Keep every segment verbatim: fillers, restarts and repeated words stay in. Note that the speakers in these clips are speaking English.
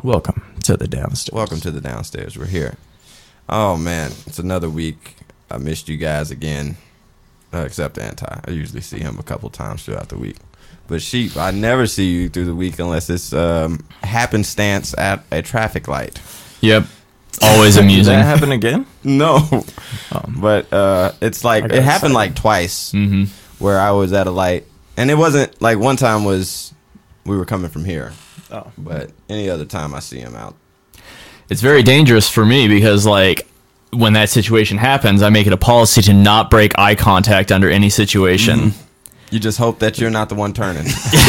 Welcome to the downstairs. Welcome to the downstairs. We're here. Oh, man. It's another week. I missed you guys again. Uh, except Anti. I usually see him a couple times throughout the week. But Sheep, I never see you through the week unless it's um, happenstance at a traffic light. Yep. Always amusing. Did that happen again? No. Um, but uh, it's like, it happened like twice Mm-hmm. where I was at a light. And it wasn't, like one time was, we were coming from here. Oh. But any other time I see him out. It's very dangerous for me because, like, when that situation happens, I make it a policy to not break eye contact under any situation. Mm-hmm. You just hope that you're not the one turning.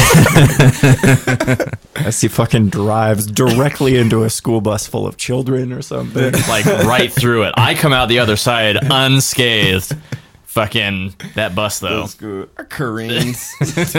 As he fucking drives directly into a school bus full of children or something. Like, right through it. I come out the other side unscathed. Fucking that bus, though. That's good. Koreans.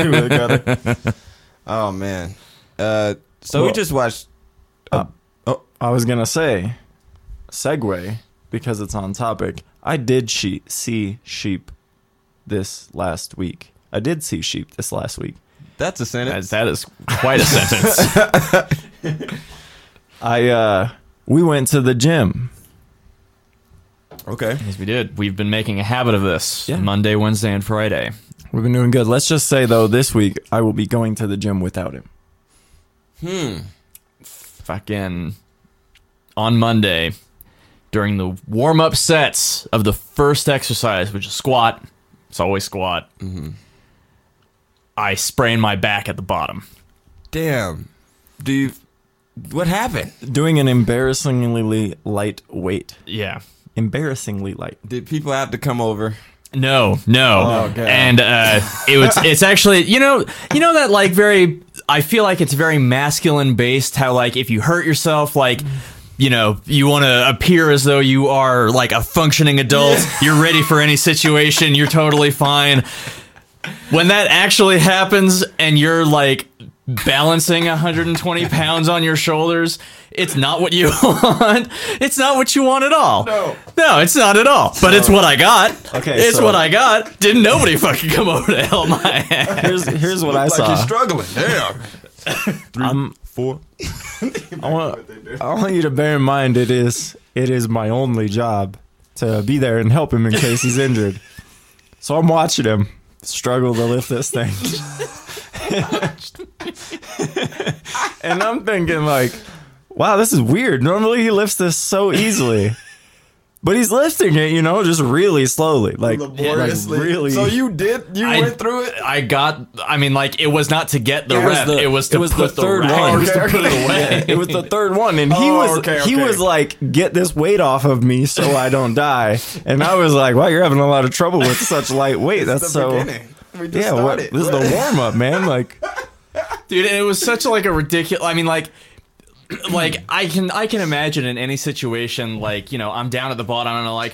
Oh, man. Uh, so Well, we just watched. Uh, oh, I was gonna say, segue, because it's on topic. I did she- see sheep this last week. I did see sheep this last week. That's a sentence. That, that is quite a sentence. I uh, we went to the gym. Okay. Yes, we did. We've been making a habit of this. Yeah. Monday, Wednesday, and Friday. We've been doing good. Let's just say though, this week I will be going to the gym without him. Hmm. Fucking on Monday, during the warm-up sets of the first exercise, which is squat. It's always squat. Mm-hmm. I sprained my back at the bottom. Damn. Do you? What happened? Doing an embarrassingly light weight. Yeah. Embarrassingly light. Did people have to come over? No, no. Oh, God. And uh, it was. It's actually, you know, you know that like very. I feel like it's very masculine based. How like if you hurt yourself, like. You know, you want to appear as though you are like a functioning adult. Yeah. You're ready for any situation. You're totally fine. When that actually happens and you're like balancing one hundred twenty pounds on your shoulders, it's not what you want. It's not what you want at all. No. No, it's not at all. But it's what I got. Okay, It's so- what I got. Didn't nobody fucking come over to help my ass. Here's here's what I Like saw. you're struggling. Damn. Three, I'm- four. I want, I want you to bear in mind it is it is my only job to be there and help him in case he's injured. So I'm watching him struggle to lift this thing. And I'm thinking like, wow, this is weird. Normally he lifts this so easily. But he's lifting it, you know, just really slowly. Like, like really. So you did? You I- went through it? I got, I mean, like, it was not to get the Yeah, it was rep. the- it was to it was put the the, third rack. one. It was to Okay, put okay. it away. It was the third one, and he Oh, was okay, he okay. was like, "Get this weight off of me, so I don't die." And I was like, "Wow, you're having a lot of trouble with such light weight. That's the so beginning. We just yeah. What, started. this is the warm up, man. Like, Dude, and it was such like a ridiculous. I mean, like, like I can I can imagine in any situation, like you know, I'm down at the bottom and I'm like,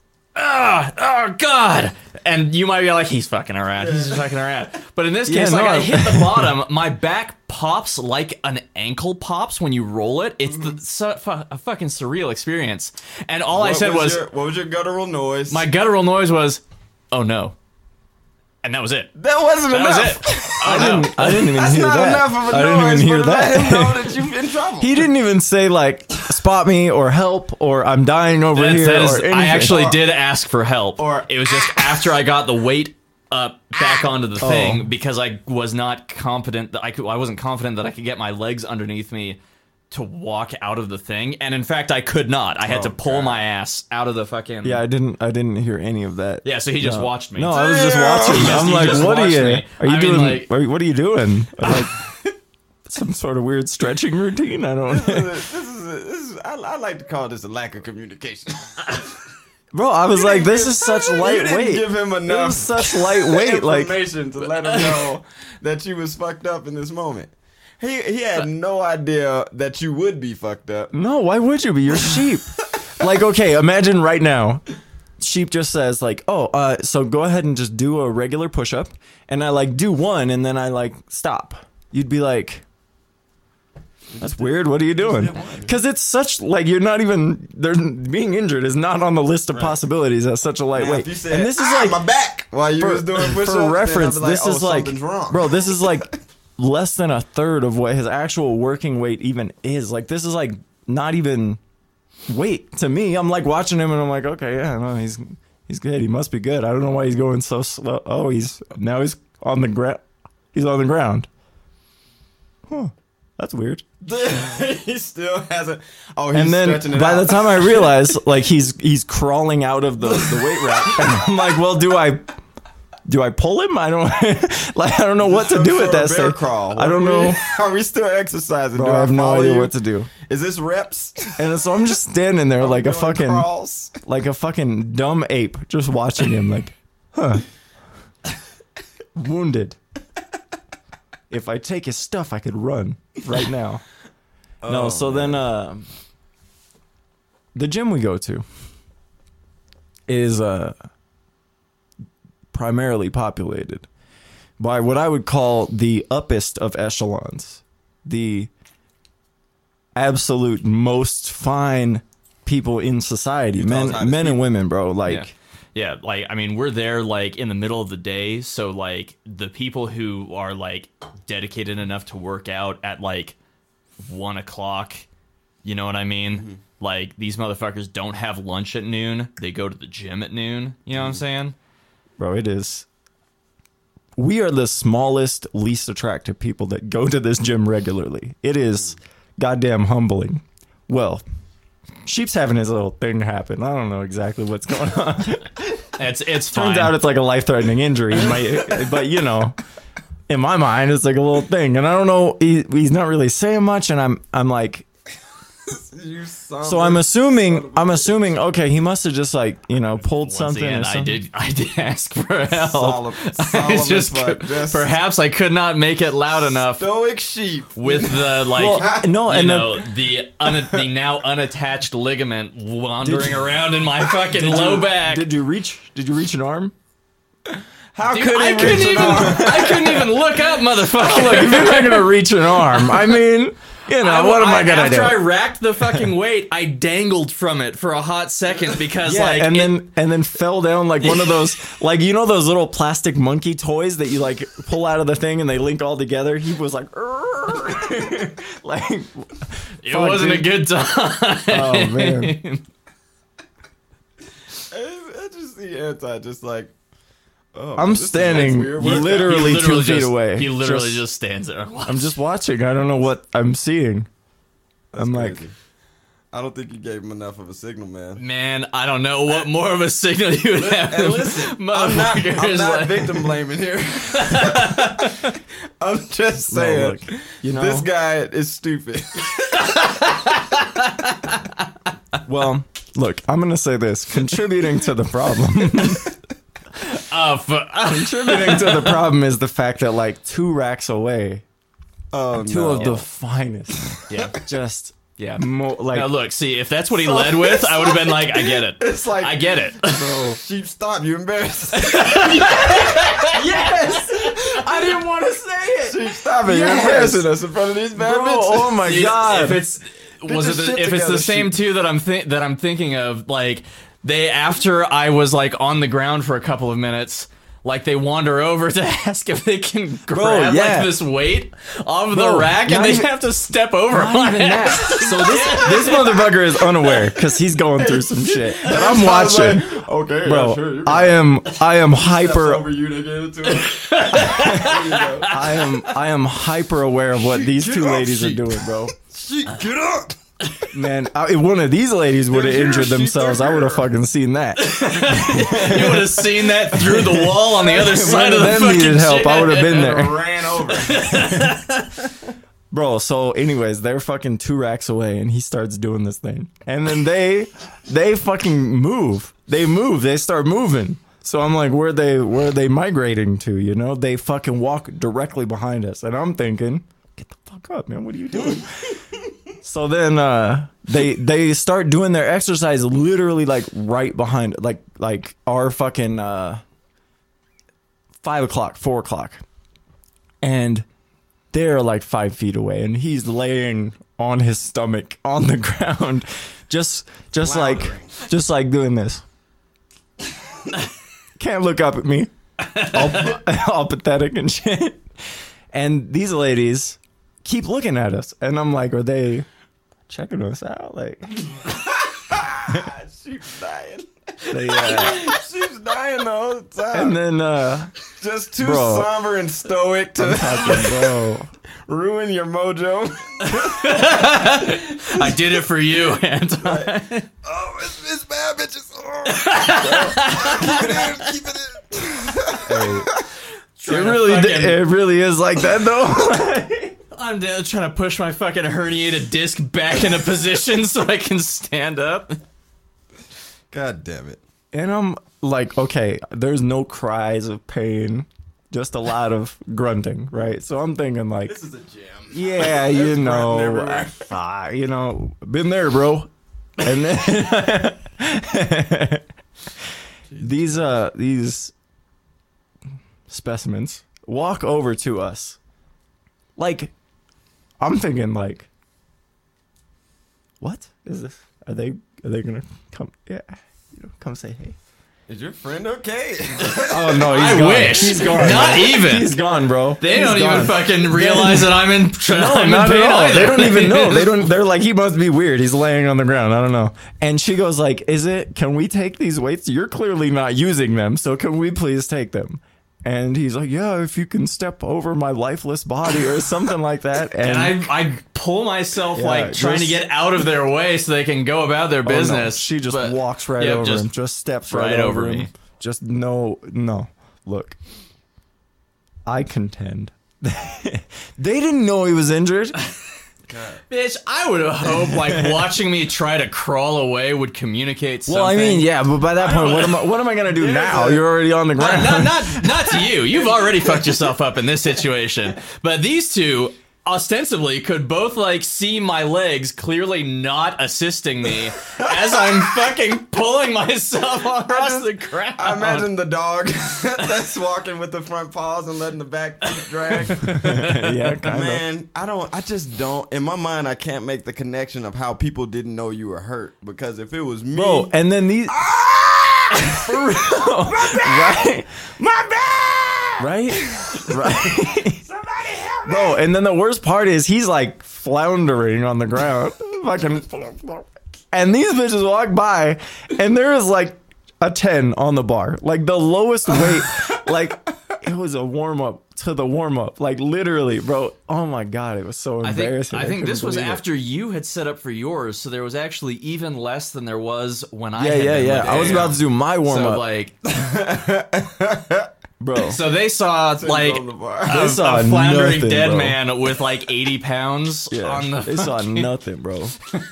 ah, oh god, and you might be like, he's fucking around, he's fucking around. But in this Yeah, case, no, like I I- hit the bottom, my back pops like an ankle pops when you roll it. It's the, so, fu- a fucking surreal experience. And all I What said was, your, what was your guttural noise? my guttural noise was, oh no, and that was it. that wasn't That was enough. it. I Oh, no. didn't I didn't even That's hear not that. enough of a I noise. didn't even hear but let him know that. that you've in trouble. He didn't even say like, "Spot me" or "Help" or "I'm dying over That's- here." that is- or anything. I actually Or- did ask for help. or- it was just after I got the weight up back onto the Oh. thing because I was not confident that I could. I wasn't confident that I could get my legs underneath me to walk out of the thing, and in fact, I could not. I had to Oh, pull God. my ass out of the fucking. Yeah, I didn't. I didn't hear any of that. Yeah, so he just No. watched me. No, I was just Damn. watching. He just- I'm he like, just what are watched you? me. Are you I mean, doing? like- are you- what are you doing? I'm like, some sort of weird stretching routine. I don't. this is, a, this is I, I like to call this a lack of communication. Bro, I was like, this You is such didn't lightweight. give him It enough was such lightweight. Like, information to let him know that you was fucked up in this moment. He he had no idea that you would be fucked up. no, why would you be? You're sheep. Like, okay, imagine right now. Sheep just says like, oh, uh, so go ahead and just do a regular push up, and I like do one, and then I like stop. You'd be like, that's weird. What are you doing? Because it's such like you're not even there. Being injured is not on the list of possibilities at such a Now, lightweight. if you said, And this is "Ah, like my back while you for, was doing push-ups, for reference. then I'd be This like, is oh, like, something's wrong. bro. This is like less than a third of what his actual working weight even is. Like, this is like not even weight to me. I'm like watching him and I'm like, okay, yeah, no, he's he's good. He must be good. I don't know why he's going so slow. Oh, he's now he's on the ground. He's on the ground. Huh. That's weird. He still hasn't. Oh, he's And then stretching it by out. the time I realize, like, he's he's crawling out of the, the weight rack, and I'm like, well, do I do I pull him? I don't like I don't know what to Some do with sort that of bear thing. crawl. I don't Are we- know. Are we still exercising? Bro, Do I have no follow idea you? what to do. Is this reps? And so I'm just standing there like a Doing fucking crawls? like a fucking dumb ape, just watching him, like, huh? Wounded. If I take his stuff, I could run right now. no, Oh, so then uh, the gym we go to is uh, primarily populated by what I would call the uppest of echelons, the absolute most fine people in society, tell us how men, to men and speak. women, bro. Like, Yeah. Yeah, like I mean, we're there like in the middle of the day, so like the people who are like dedicated enough to work out at like one o'clock, you know what I mean? Mm-hmm. Like these motherfuckers don't have lunch at noon; they go to the gym at noon. You know what I'm saying? bro, it is. We are the smallest, least attractive people that go to this gym regularly. It is goddamn humbling. Well, Sheep's having his little thing happen. I don't know exactly what's going on. It's it's fine. Turns out it's like a life-threatening injury, My- but you know, in my mind, it's like a little thing, and I don't know. He, he's not really saying much, and I'm I'm like, You son so of I'm a- assuming I'm assuming okay, he must have just like you know pulled Once something. again, or I something. did I did ask for help. Solid- solid It's just as fuck. Just perhaps I could not make it loud enough stoic sheep. with the like Well, no, you and the- know the un- the now unattached ligament wandering around in my fucking low back. Did you reach? Did you reach an arm? How Dude, could he I couldn't reach even an arm? I couldn't even look up, motherfucker. Look, if you're not gonna reach an arm, I mean, you know, what am I, gonna after do? I racked the fucking weight, I dangled from it for a hot second because yeah, like and it- then and then fell down like one of those, like you know those little plastic monkey toys that you like pull out of the thing and they link all together. He was like, like it fuck, wasn't dude. a good time. Oh man, I just see Anti just like. Oh, I'm this is standing weird workout. literally, He literally two feet just- away. He literally Just- just, stands there. and watches. I'm just watching. I don't know what I'm seeing. That's I'm like, crazy. I don't think you gave him enough of a signal, man. Man, I don't know what more of a signal you would have. And listen, I'm not, I'm Motherfuckers, not like- victim blaming here. I'm just no, saying, look, you know, this guy is stupid. well, look, I'm gonna say this: contributing to the problem. Oh, fuck. Contributing to the problem is the fact that like two racks away, Oh two no! of the finest, Yeah. just Yeah. mo- like Now look, see, if that's what he led with, I would have been like, I get it. It's like I get it. bro. Sheep, stop! You embarrassed. Yes, I didn't want to say it. Sheep, stop it! You're Yes. embarrassing us in front of these bad Bro, bitches. oh my See, god! If it's was your it the, shit if it's together, the same Sheep. two that I'm thi- that I'm thinking of, like they after I was like on the ground for a couple of minutes. Like they wander over to ask if they can grab yeah. like this weight off Bro, the rack, not and they even- have to step over. Not my even that. ass. So this this motherfucker is unaware because he's going through some shit. And I'm I was watching, like, okay, bro. yeah, sure. You I am I am Steps hyper. over you to get it to him. There you go. I am I am hyper aware of what these Get two off, ladies are sheep. doing, bro. Sheep, get up! Man, I, if one of these ladies would have They're here, injured sheep, themselves, they're I would have here. fucking seen that. You would have seen that through the wall on the other side of One the of them fucking needed help. gym. I would have been there. Ran over. Bro, so anyways, they're fucking two racks away and he starts doing this thing. And then they they fucking move. They move. They start moving. So I'm like, where they where are they migrating to, you know? They fucking walk directly behind us. And I'm thinking, get the fuck up, man. What are you doing? So then uh they they start doing their exercise literally like right behind like like our fucking uh five o'clock, four o'clock. And they're like five feet away and he's laying on his stomach on the ground just just like just like doing this. Can't look up at me. All, all pathetic and shit. And these ladies keep looking at us, and I'm like, are they checking us out? Like, She's dying. they, uh, She's dying the whole time. and then, uh, Just too Bro. somber and stoic to fucking bro, ruin your mojo. I did it for you, Anton. Oh, it's, it's bad, bitches. Oh. Keep it in. Keep it in. it really, fucking- d- it really is like that though. I'm down trying to push my fucking herniated disc back into position so I can stand up. God damn it. And I'm like, okay, there's no cries of pain, just a lot of grunting, right? So I'm thinking like, This is a gym. yeah, you know, everywhere. ah, you know, been there, bro. And then these uh these specimens walk over to us. Like, I'm thinking like, what is this? Are they are they gonna come? Yeah, you know, come say hey. Is your friend okay? Oh no, he's I gone. wish. He's gone. Not even. He's gone, bro. They He's don't gone. even fucking realize that I'm in, No, I'm in not pain at all. either. They don't even know. They don't. They're like, he must be weird. He's laying on the ground. I don't know. And she goes like, "Is it? Can we take these weights? You're clearly not using them, so can we please take them?" And he's like, "Yeah, if you can step over my lifeless body or something like that." And, And I, I pull myself Yeah, like trying to just- get out of their way so they can go about their Oh, no. business. She just But- walks right Yep, over just him. Just steps right, right over over him. me. Just no, no. Look, I contend. They didn't know he was injured. Bitch, I would have hoped like watching me try to crawl away would communicate something. Well, I mean, yeah, but by that point, what am I? What am I gonna do now? a- You're already on the ground. not, not not to you. You've already fucked yourself up in this situation. But these two ostensibly could both like see my legs clearly not assisting me as I'm fucking pulling myself across just- the ground. I imagine the dog that's walking with the front paws and letting the back feet drag. Yeah, kind of. Man, I don't. I just don't. In my mind, I can't make the connection of how people didn't know you were hurt. Because if it was me, Bro, and then these for real, right? my bad. Right, right. Somebody help me. Bro, and then the worst part is he's like floundering on the ground, fucking. And these bitches walk by, and there is like a ten on the bar, like the lowest weight. Like it was a warm up to the warm up, like literally, bro. Oh my god, it was so I think, embarrassing. I think couldn't this was believe it. after you had set up for yours, so there was actually even less than there was when I Yeah, had yeah, been yeah. with I was you. about to do my warm So up, like, bro. so they saw like on the bar. a, They saw a floundering nothing, dead bro. man with like eighty pounds Yeah, on the. they saw nothing, bro.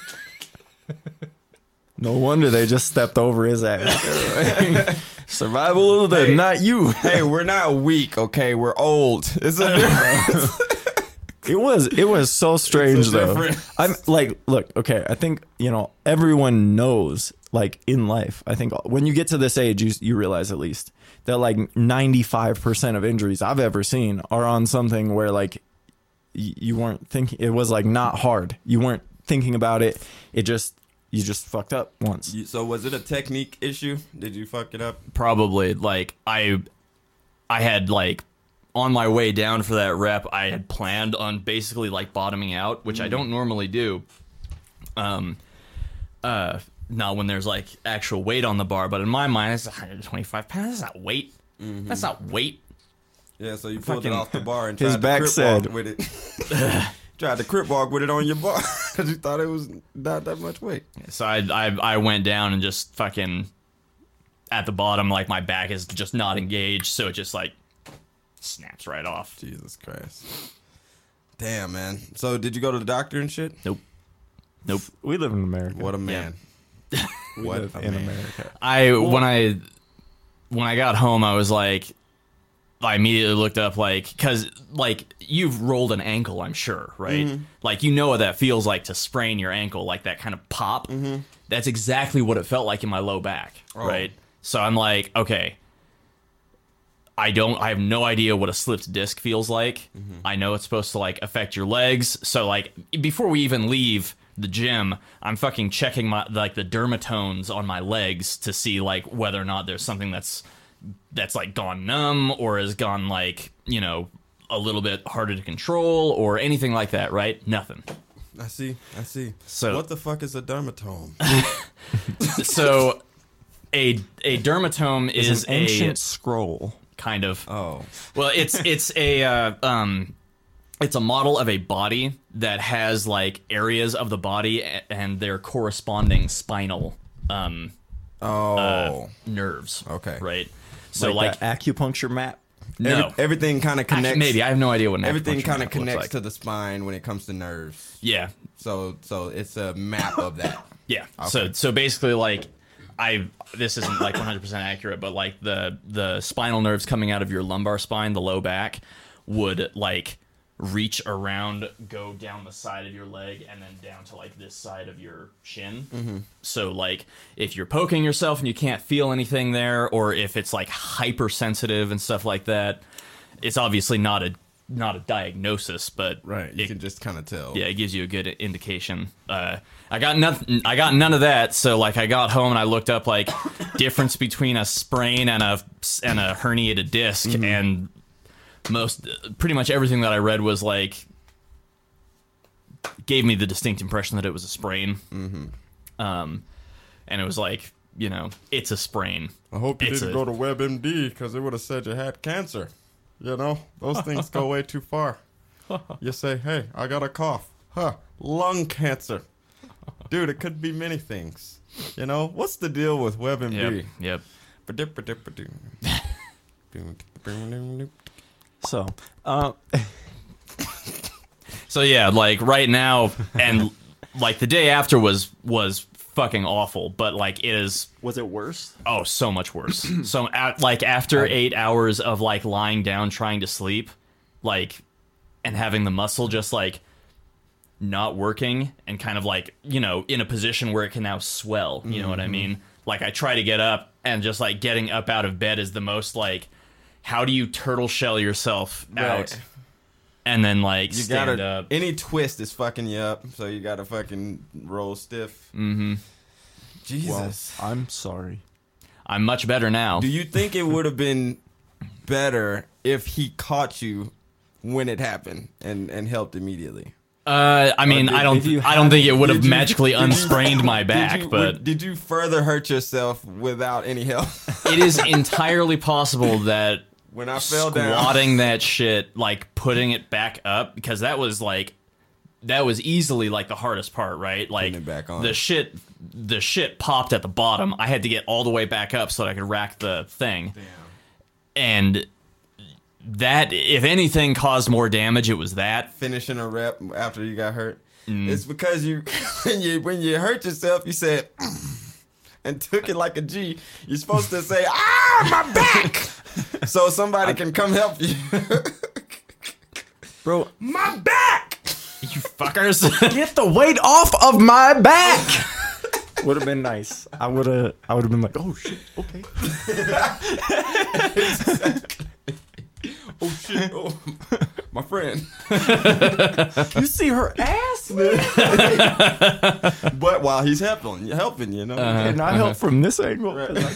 No wonder they just stepped over his ass. Survival of the Hey. not you. Hey, we're not weak, okay? We're old. It's a difference. It was it was so strange It's a though. difference. I'm like, look, okay. I think you know everyone knows, like in life. I think when you get to this age, you you realize at least that like ninety-five percent of injuries I've ever seen are on something where like y- you weren't thinking. It was like not hard. You weren't thinking about it. It just you just fucked up once. You- so was it a technique issue? Did you fuck it up? Probably like I, I had like on my way down for that rep, I had planned on basically like bottoming out, which I don't normally do. Um, uh, not when there's like actual weight on the bar, but in my mind, it's one hundred twenty-five pounds. That's not weight. That's not weight. Yeah, so you pulled Fucking- it off the bar and His tried back to crip said- walk with it. Tried to crip walk with it on your bar because you thought it was not that much weight. So I, I, I went down and just fucking at the bottom, like my back is just not engaged, so it just like snaps right off. Jesus Christ. Damn, man. So did you go to the doctor and shit? Nope. Nope. We live in America. What a man. we what live a in man. America. I when I when I got home, I was like, I immediately looked up like because like you've rolled an ankle, I'm sure, right? Like you know what that feels like to sprain your ankle, like that kind of pop. That's exactly what it felt like in my low back, right? So I'm like, okay. I don't I have no idea what a slipped disc feels like. I know it's supposed to like affect your legs. So like before we even leave the gym, I'm fucking checking my like the dermatones on my legs to see like whether or not there's something that's that's like gone numb or has gone like, you know, a little bit harder to control or anything like that, right? Nothing. I see. I see. So- what the fuck is a dermatome? So a a dermatome It's is an ancient a scroll. kind of Oh, well, it's it's a uh, um it's a model of a body that has like areas of the body a- and their corresponding spinal um oh. uh, nerves. Okay. Right. So like, like, that acupuncture map. no. Every- everything kind of Actually, connects. maybe I have no idea what an everything acupuncture kind of map looks connects like. to the spine when it comes to nerves. Yeah. So, so it's a map of that. Yeah. So so basically like I this isn't like one hundred percent accurate, but like the the spinal nerves coming out of your lumbar spine, the low back, would like reach around, go down the side of your leg, and then down to like this side of your shin. Mm-hmm. So like if you're poking yourself and you can't feel anything there, or if it's like hypersensitive and stuff like that, it's obviously not a not a diagnosis, but Right. You it- can just kind of tell. yeah, it gives you a good indication. Uh, I got nothing. I got none of that. So like, I got home and I looked up like difference between a sprain and a and a herniated disc, Mm-hmm. and most pretty much everything that I read was like gave me the distinct impression that it was a sprain. Mm-hmm. Um, and it was like, you know, it's a sprain. I hope you It's didn't a- go to WebMD because it would have said you had cancer. You know, those things go way too far. You say, hey, I got a cough. Huh, lung cancer. Dude, it could be many things. You know, what's the deal with WebMD? Yep. Yep. So, uh, So yeah, like right now, and like the day after was was fucking awful, but like it is was it worse? oh so much worse. So at, like after eight hours of like lying down trying to sleep, like, and having the muscle just like not working and kind of like, you know, in a position where it can now swell, you know what I mean? Like I try to get up, and just like getting up out of bed is the most like, how do you turtle shell yourself out? Right. And then like You stand gotta, up. any twist is fucking you up, so you gotta fucking roll stiff. Mm-hmm. Jesus. Well, I'm sorry. I'm much better now. Do you think it would have been better if he caught you when it happened and, and helped immediately? Uh, I mean, did- I don't, if you I don't think it would have Did you- magically did you- unsprained my did back, you- but did you further hurt yourself without any help? it is entirely possible that When I fell down, squatting that shit, like putting it back up, because that was like, that was easily like the hardest part, right? Like Putting it back on. the shit, the shit popped at the bottom. I had to get all the way back up so that I could rack the thing. And that, if anything, caused more damage. It was that. finishing a rep after you got hurt, Mm. it's because you when you when you hurt yourself, you said and took it like a G. You're supposed to say, "Ah, my back," so somebody can come help you. Bro, My back. You fuckers. get the weight off of my back. Would have been nice. I would have. I would have been like, oh shit, okay. Oh shit! Oh, my friend. You see her ass, man. But while he's helping, helping, you know. And I help from this angle.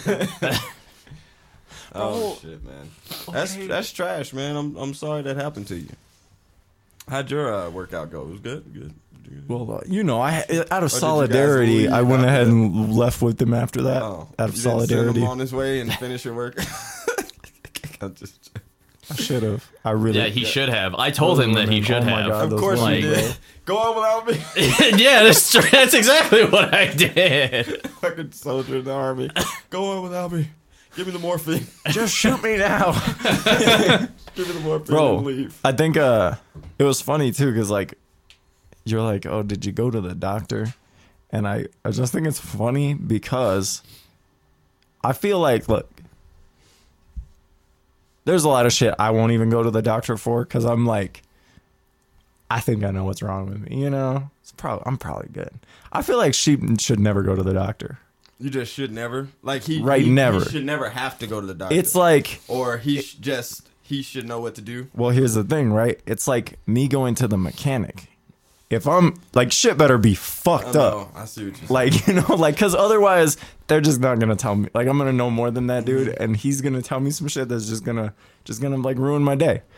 Oh shit, man. That's that's trash, man. I'm I'm sorry that happened to you. How'd your uh, workout go? It was good. Good. Good. Well, uh, you know, I out of you guys solidarity, leave I went after ahead that? and left with them after that. Oh, out of you didn't send solidarity, him on his way and finish your work. I'm just. I should have. I really. Yeah, he should have. I told him that he Oh should my have. God. Of those course you ones, did. Go on without me. Yeah, that's true. That's exactly what I did. Fucking soldier in the army. Go on without me. Give me the morphine. Just shoot me now, Give me the morphine bro. and leave. I think uh, it was funny too, cause like, you're like, oh, did you go to the doctor? And I, I just think it's funny because I feel like, look, there's a lot of shit I won't even go to the doctor for, cause I'm like, I think I know what's wrong with me. You know, it's probably I'm probably good. I feel like sheep should never go to the doctor. You just should never. Like he. Right, he, never. He should never have to go to the doctor. It's like, Or he sh- just he should know what to do. well, here's the thing, right? It's like me going to the mechanic. If I'm like, shit better be fucked up. Oh, I see what you're saying. Like, you know, like, cause otherwise they're just not gonna tell me. Like, I'm gonna know more than that dude, and he's gonna tell me some shit that's just gonna, just gonna like ruin my day.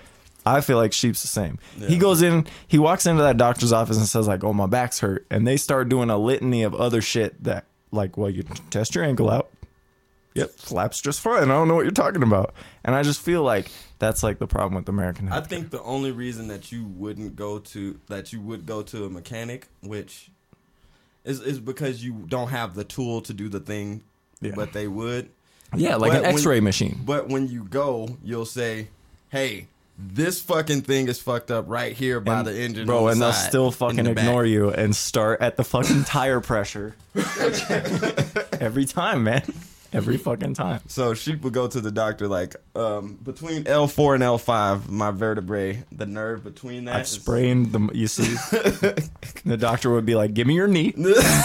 I feel like Sheep's the same. Yeah. He goes in, he walks into that doctor's office and says like, "Oh, my back's hurt," and they start doing a litany of other shit that, like, well, you test your ankle out. Yep, flaps just fine. I don't know what you're talking about. And I just feel like that's like the problem with American I healthcare. think the only reason that you wouldn't go to that you would go to a mechanic, which is is because you don't have the tool to do the thing, Yeah. but they would. Yeah, like But an when- X-ray machine. But when you go, you'll say, "Hey, this fucking thing is fucked up right here by And- the engine, bro, on the and they'll side, still in fucking the back." ignore you and start at the fucking tire pressure every time, man. Every fucking time. So Sheep would go to the doctor like, um, between L four and L five, my vertebrae, the nerve between that. I've is- sprained the. You see, the doctor would be like, "Give me your knee.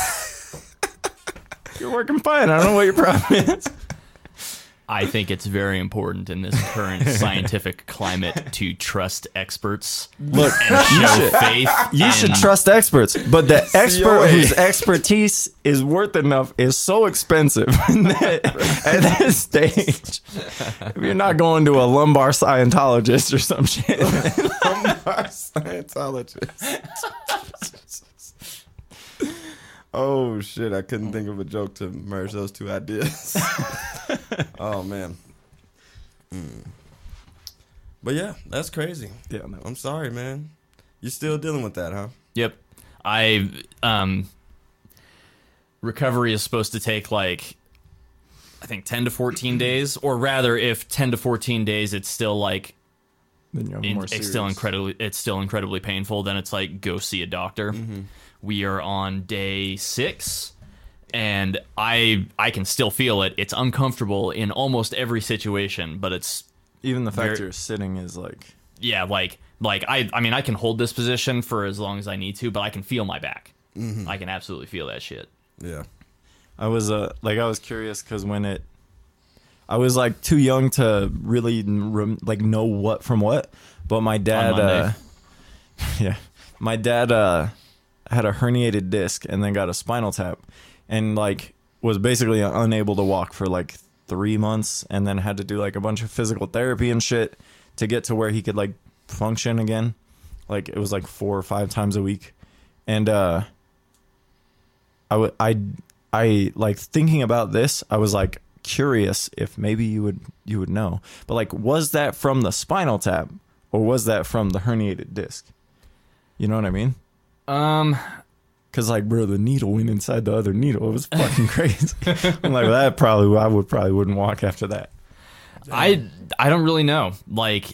You're working fine. I don't know what your problem is." I think it's very important in this current scientific climate to trust experts Look, and you show should, faith. you in- should trust experts, but the expert C O A. whose expertise is worth enough is so expensive that at that stage. If you're not going to a lumbar Scientologist or some shit, Lumbar Scientologist. Oh shit! I couldn't think of a joke to merge those two ideas. Oh man. Mm. But yeah, that's crazy. yeah, no. I'm sorry, man. You're still dealing with that, huh? Yep. I um recovery is supposed to take like I think ten to fourteen days, or rather if ten to fourteen days it's still like Then you have in, more it's serious. still incredibly it's still incredibly painful, then it's like go see a doctor. We are on day six and I I can still feel it. It's uncomfortable in almost every situation, but it's Even the fact Very- you're sitting is like, yeah, like like I I mean I can hold this position for as long as I need to, but I can feel my back. I can absolutely feel that shit. Yeah. I was uh like I was curious because when it, I was like too young to really rem- like know what from what, but my dad, Monday. uh, yeah, my dad uh had a herniated disc and then got a spinal tap, and like was basically unable to walk for like three months, and then had to do like a bunch of physical therapy and shit to get to where he could like function again. Like it was like four or five times a week, and uh. I would I I like thinking about this. I was like curious if maybe you would you would know, but like, was that from the spinal tap or was that from the herniated disc? You know what I mean? Um Because like, bro, the needle went inside the other needle. It was fucking crazy. I'm like, that probably I would probably wouldn't walk after that. I I don't really know. Like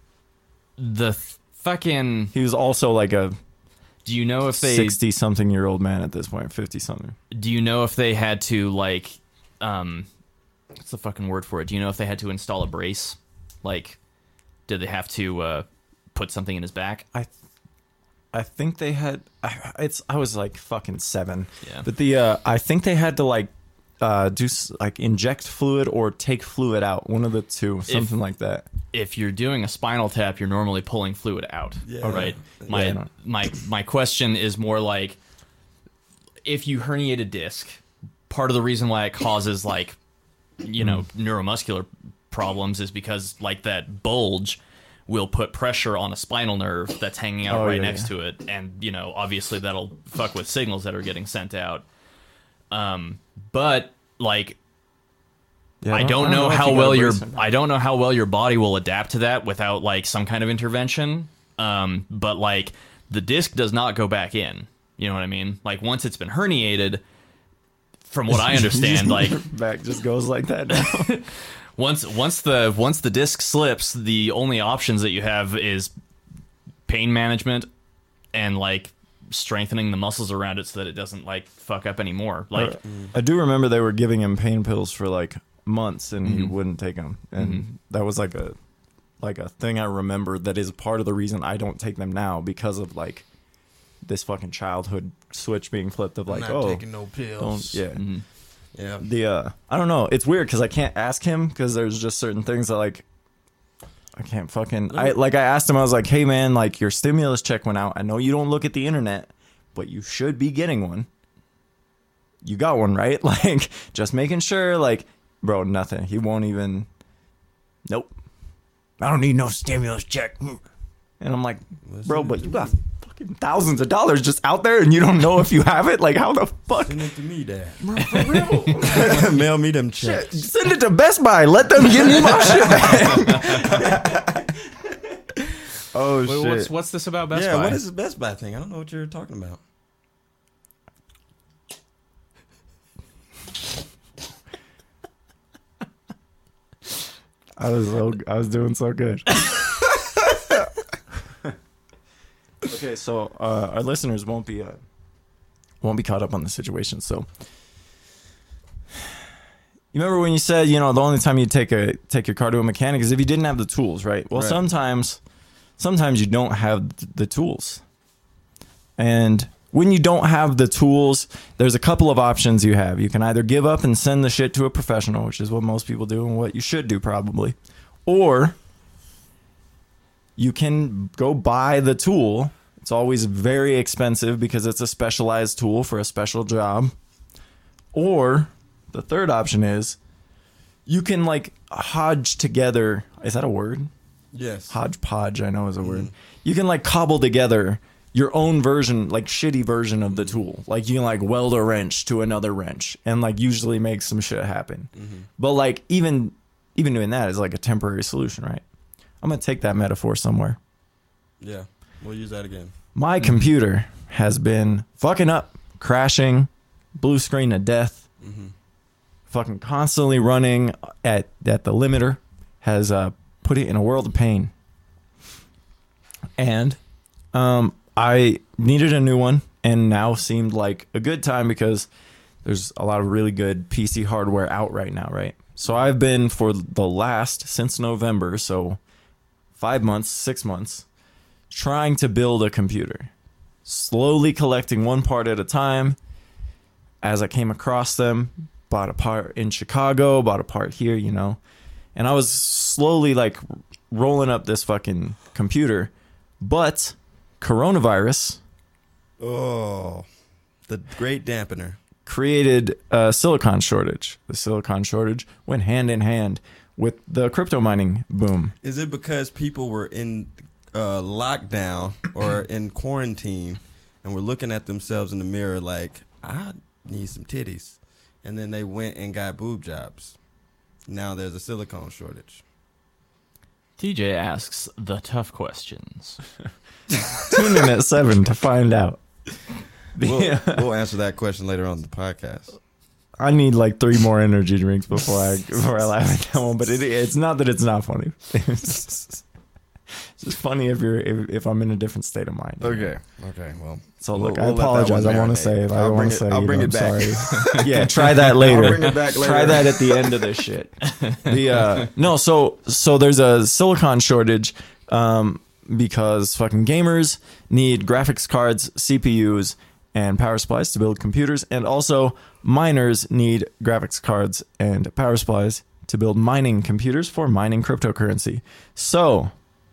the th- fucking He was also like a do you know if they sixty something year old man at this point, fifty something. do you know if they had to like um what's the fucking word for it? Do you know if they had to install a brace? Like did they have to uh put something in his back? I I think they had I, it's I was like fucking seven. Yeah. But the uh I think they had to like uh do s- like inject fluid or take fluid out, one of the two, something like that. If you're doing a spinal tap, you're normally pulling fluid out. Yeah. All right. My Yeah. my my question is more like if you herniate a disc, part of the reason why it causes like you know neuromuscular problems is because like that bulge will put pressure on a spinal nerve that's hanging out Oh, right yeah, next yeah. to it, and you know obviously that'll fuck with signals that are getting sent out. Um, but like Yeah, I don't know if how you got well a your brace or not. I don't know how well your body will adapt to that without like some kind of intervention. Um, but like the disc does not go back in. You know what I mean? Like once it's been herniated, from what I understand, like back just goes like that now. once once the once the disc slips, the only options that you have is pain management and like strengthening the muscles around it so that it doesn't like fuck up anymore. Like I do remember they were giving him pain pills for like months and he Mhm. wouldn't take them, and Mhm. that was like a like a thing I remember that is part of the reason I don't take them now, because of like this fucking childhood switch being flipped of like, I'm not oh, taking no pills. don't, yeah. mhm. Yeah. The uh I don't know, it's weird because I can't ask him because there's just certain things that like I can't fucking I like I asked him, I was like, hey man, like your stimulus check went out, I know you don't look at the internet, but you should be getting one. You got one, right? Like just making sure. Like, bro, nothing. He won't even. Nope. I don't need no stimulus check. And I'm like, bro, but you got fucking thousands of dollars just out there and you don't know if you have it? Like, how the fuck? Send it to me, Dad. Bro, for real. Mail me them checks. Shit, send it to Best Buy. Let them give me my shit back. Oh, Wait, shit. what's, what's this about Best yeah, Buy? what is this Best Buy thing? I don't know what you're talking about. I was so, I was doing so good. Okay, so uh, our listeners won't be uh, won't be caught up on the situation. So, you remember when you said, you know, the only time you take a take your car to a mechanic is if you didn't have the tools, right? Well, Right. sometimes sometimes you don't have the tools, and when you don't have the tools, there's a couple of options you have. You can either give up and send the shit to a professional, which is what most people do and what you should do probably, or you can go buy the tool. It's always very expensive because it's a specialized tool for a special job. Or the third option is you can like hodge together. Is that a word? Yes. Hodgepodge, I know is a word. Mhm. You can like cobble together your own version, like shitty version of the tool. Like you can like weld a wrench to another wrench and like usually make some shit happen. Mm-hmm. But like even even doing that is like a temporary solution, right? I'm gonna take that metaphor somewhere. Yeah. We'll use that again. My computer has been fucking up, crashing, blue screen to death, Mm-hmm. fucking constantly running at at the limiter, has uh, put it in a world of pain. And um, I needed a new one, and now seemed like a good time because there's a lot of really good P C hardware out right now, right? So I've been for the last, since November, so five months, six months, trying to build a computer. Slowly collecting one part at a time. As I came across them, bought a part in Chicago, bought a part here, you know. And I was slowly like rolling up this fucking computer. But coronavirus Oh, the great dampener. created a silicon shortage. The silicon shortage went hand in hand with the crypto mining boom. Is it because people were in uh, lockdown or in quarantine and were looking at themselves in the mirror like, I need some titties, and then they went and got boob jobs? Now there's a silicone shortage. T J asks the tough questions. Tune in at seven to find out. We'll, we'll answer that question later on in the podcast. I need like three more energy drinks before I before I laugh at that one. But it, it's not that it's not funny. It's just funny if you're if, if I'm in a different state of mind. Okay. Okay. Well. So we'll- look, we'll I let that apologize. one I want marinate. to say it. I I'll want bring to it- say I'll you bring know, it I'm back. sorry. Yeah, try that later. I'll bring it back later. Try that at the end of this shit. The uh, no, so so there's a silicon shortage um, because fucking gamers need graphics cards, C P Us, and power supplies to build computers, and also miners need graphics cards and power supplies to build mining computers for mining cryptocurrency. So,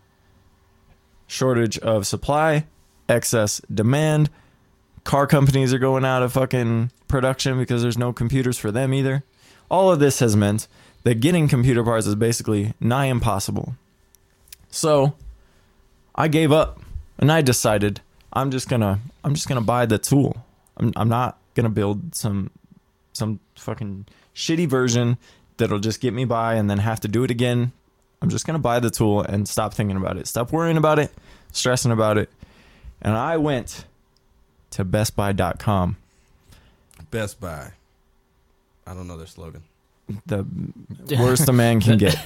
shortage of supply, excess demand. Car companies are going out of fucking production because there's no computers for them either. All of this has meant that getting computer parts is basically nigh impossible. So, I gave up and I decided I'm just gonna I'm just gonna buy the tool. I'm I'm not gonna build some some fucking shitty version that'll just get me by and then have to do it again. I'm just gonna buy the tool and stop thinking about it. Stop worrying about it, stressing about it. And I went to best buy dot com. Best Buy. I don't know their slogan. The worst a man can get.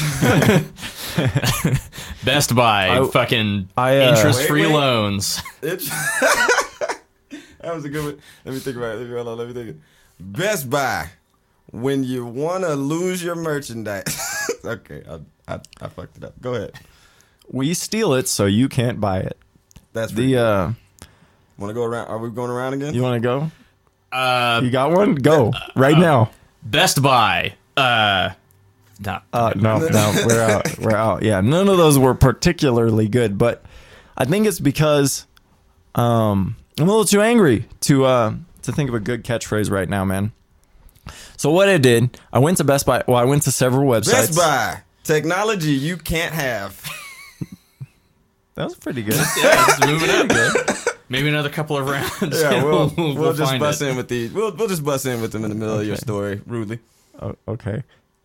Best Buy, I- fucking I, uh, interest-free Wait, wait. loans. It's that was a good one. Let me think about it. Let me, hold on, let me think. Best Buy. When you want to lose your merchandise. Okay, I, I I fucked it up. Go ahead. We steal it so you can't buy it. That's The uh Want to go around? Are we going around again? you want to go? Uh, You got one? Go right now. Best Buy. Uh, no. Uh, no, no, we're out. We're out. Yeah, none of those were particularly good, but I think it's because um, I'm a little too angry to uh, to think of a good catchphrase right now, man. So what I did, I went to Best Buy. Well, I went to several websites. Best Buy. Technology you can't have. That was pretty good. Yeah, it's moving up good. Maybe another couple of rounds. Yeah, we'll, we'll, we'll just find bust it. in with these. We'll, we'll just bust in with them in the middle of your Okay. story, rudely. Oh, okay.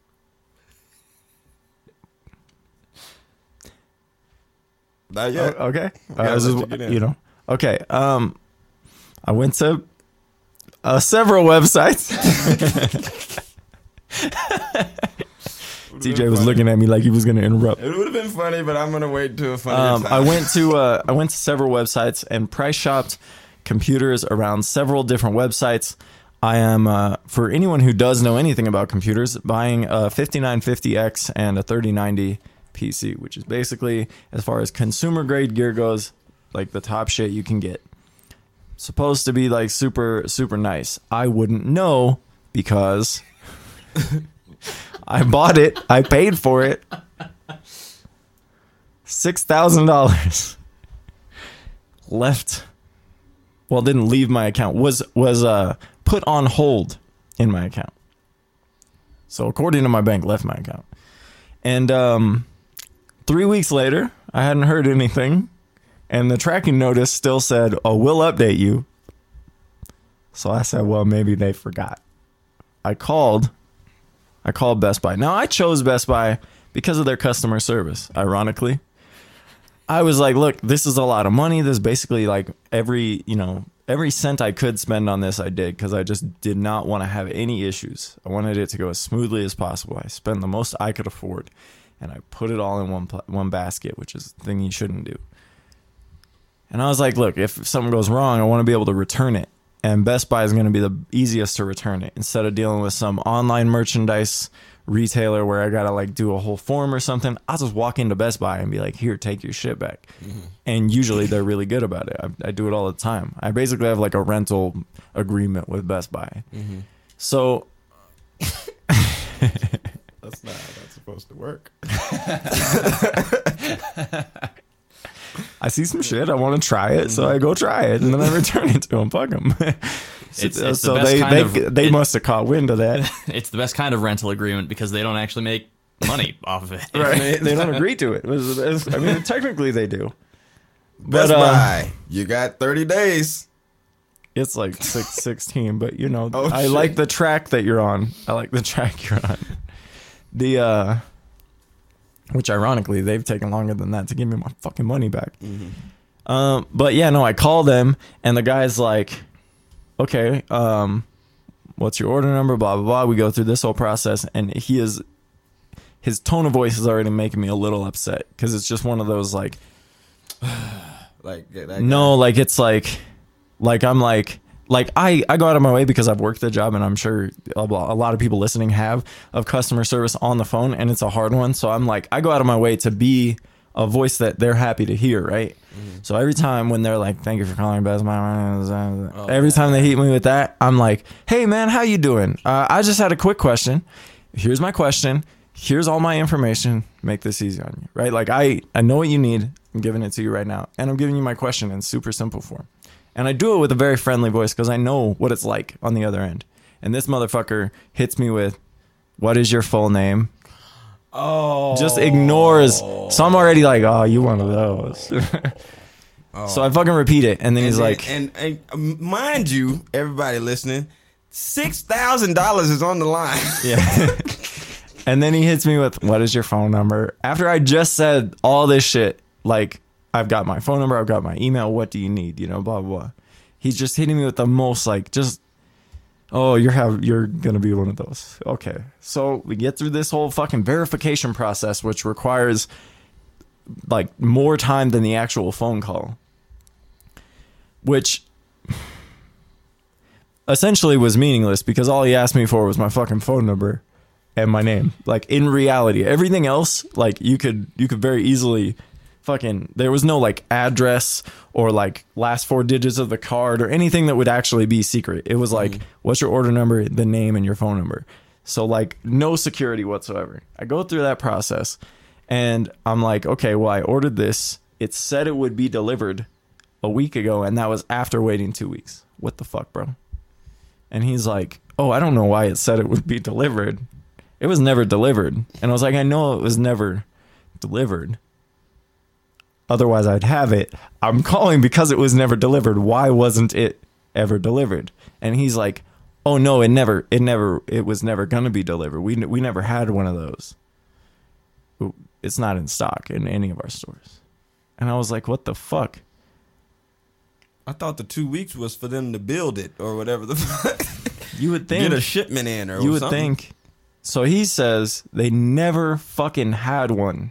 Not yet. Oh, okay. gotta I was let just, you get in. you know. Okay. Um, I went to uh, several websites. T J was looking at me like he was going to interrupt. It would have been funny, but I'm gonna wait until a funny Um, time. I went to uh, I went to several websites and price shopped computers around several different websites. I am uh, for anyone who does know anything about computers, buying a fifty-nine fifty X and a thirty ninety P C, which is basically, as far as consumer grade gear goes, like the top shit you can get. Supposed to be like super super nice. I wouldn't know because I bought it. I paid for it. Six thousand dollars left. Well, didn't leave my account. Was was uh put on hold in my account. So according to my bank, left my account. And um, three weeks later, I hadn't heard anything, and the tracking notice still said, "Oh, we'll update you." So I said, "Well, maybe they forgot." I called. I called Best Buy. Now I chose Best Buy because of their customer service. Ironically, I was like, "Look, this is a lot of money. This is basically like every, you know, every cent I could spend on this, I did because I just did not want to have any issues. I wanted it to go as smoothly as possible. I spent the most I could afford, and I put it all in one pl- one basket, which is the thing you shouldn't do. And I was like, look, if something goes wrong, I want to be able to return it. And Best Buy is going to be the easiest to return it instead of dealing with some online merchandise retailer where I got to like do a whole form or something. I'll just walk into Best Buy and be like, here, take your shit back. Mm-hmm. And usually they're really good about it. I, I do it all the time. I basically have like a rental agreement with Best Buy. Mm-hmm. So That's not how that's supposed to work. I see some shit. I want to try it, so I go try it, and then I return it to them. Fuck them. It's, it's the so best they kind they, of- they it- must have caught wind of that. It's the best kind of rental agreement because they don't actually make money off of it. They, they don't agree to it. It was- it was- I mean, technically they do. Best But, uh, Buy, you got thirty days. It's like six sixteen, but you know, Oh, I shit. like the track that you're on. I like the track you're on. The uh, which ironically they've taken longer than that to give me my fucking money back. Mm-hmm. Um, but yeah, no, I call them and the guy's like, okay, um, what's your order number? Blah, blah, blah. We go through this whole process and he is, his tone of voice is already making me a little upset because it's just one of those like, Like yeah, that no, like it's like, like I'm like, like I, I go out of my way because I've worked the job and I'm sure a lo- a lot of people listening have of customer service on the phone and it's a hard one. So I'm like, I go out of my way to be a voice that they're happy to hear, right? Mm-hmm. So every time when they're like, "Thank you for calling Best Buy," Oh, every man. time they hit me with that, I'm like, "Hey man, how you doing? Uh, I just had a quick question. Here's my question. Here's all my information. Make this easy on you, right? Like I, I know what you need. I'm giving it to you right now, and I'm giving you my question in super simple form, and I do it with a very friendly voice because I know what it's like on the other end. And this motherfucker hits me with, "What is your full name?" Oh, Just ignores. So I'm already like, oh, you one of those. Oh. So I fucking repeat it, and then And he's then- like, and, and um, mind you, everybody listening, six thousand dollars is on the line. yeah. And then he hits me with, "What is your phone number?" After I just said all this shit, like, I've got my phone number, I've got my email, what do you need? You know, blah, blah, blah. He's just hitting me with the most, like, just, oh, you're have you're gonna be one of those. Okay. So we get through this whole fucking verification process, which requires like more time than the actual phone call. Which essentially was meaningless because all he asked me for was my fucking phone number and my name. Like in reality, everything else, like you could you could very easily fucking, there was no like address or like last four digits of the card or anything that would actually be secret. It was like, what's your order number, the name, and your phone number. So like no security whatsoever. I go through that process and I'm like, okay, well, I ordered this. It said it would be delivered a week ago, and that was after waiting two weeks. What the fuck, bro? And he's like, oh, I don't know why it said it would be delivered. It was never delivered. And I was like, I know it was never delivered. Otherwise, I'd have it. I'm calling because it was never delivered. Why wasn't it ever delivered? And he's like, oh no, it never, it never, it was never gonna be delivered. We we never had one of those. It's not in stock in any of our stores. And I was like, what the fuck? I thought the two weeks was for them to build it or whatever the fuck. You would think Get a shipment in or you would something. think. So he says they never fucking had one.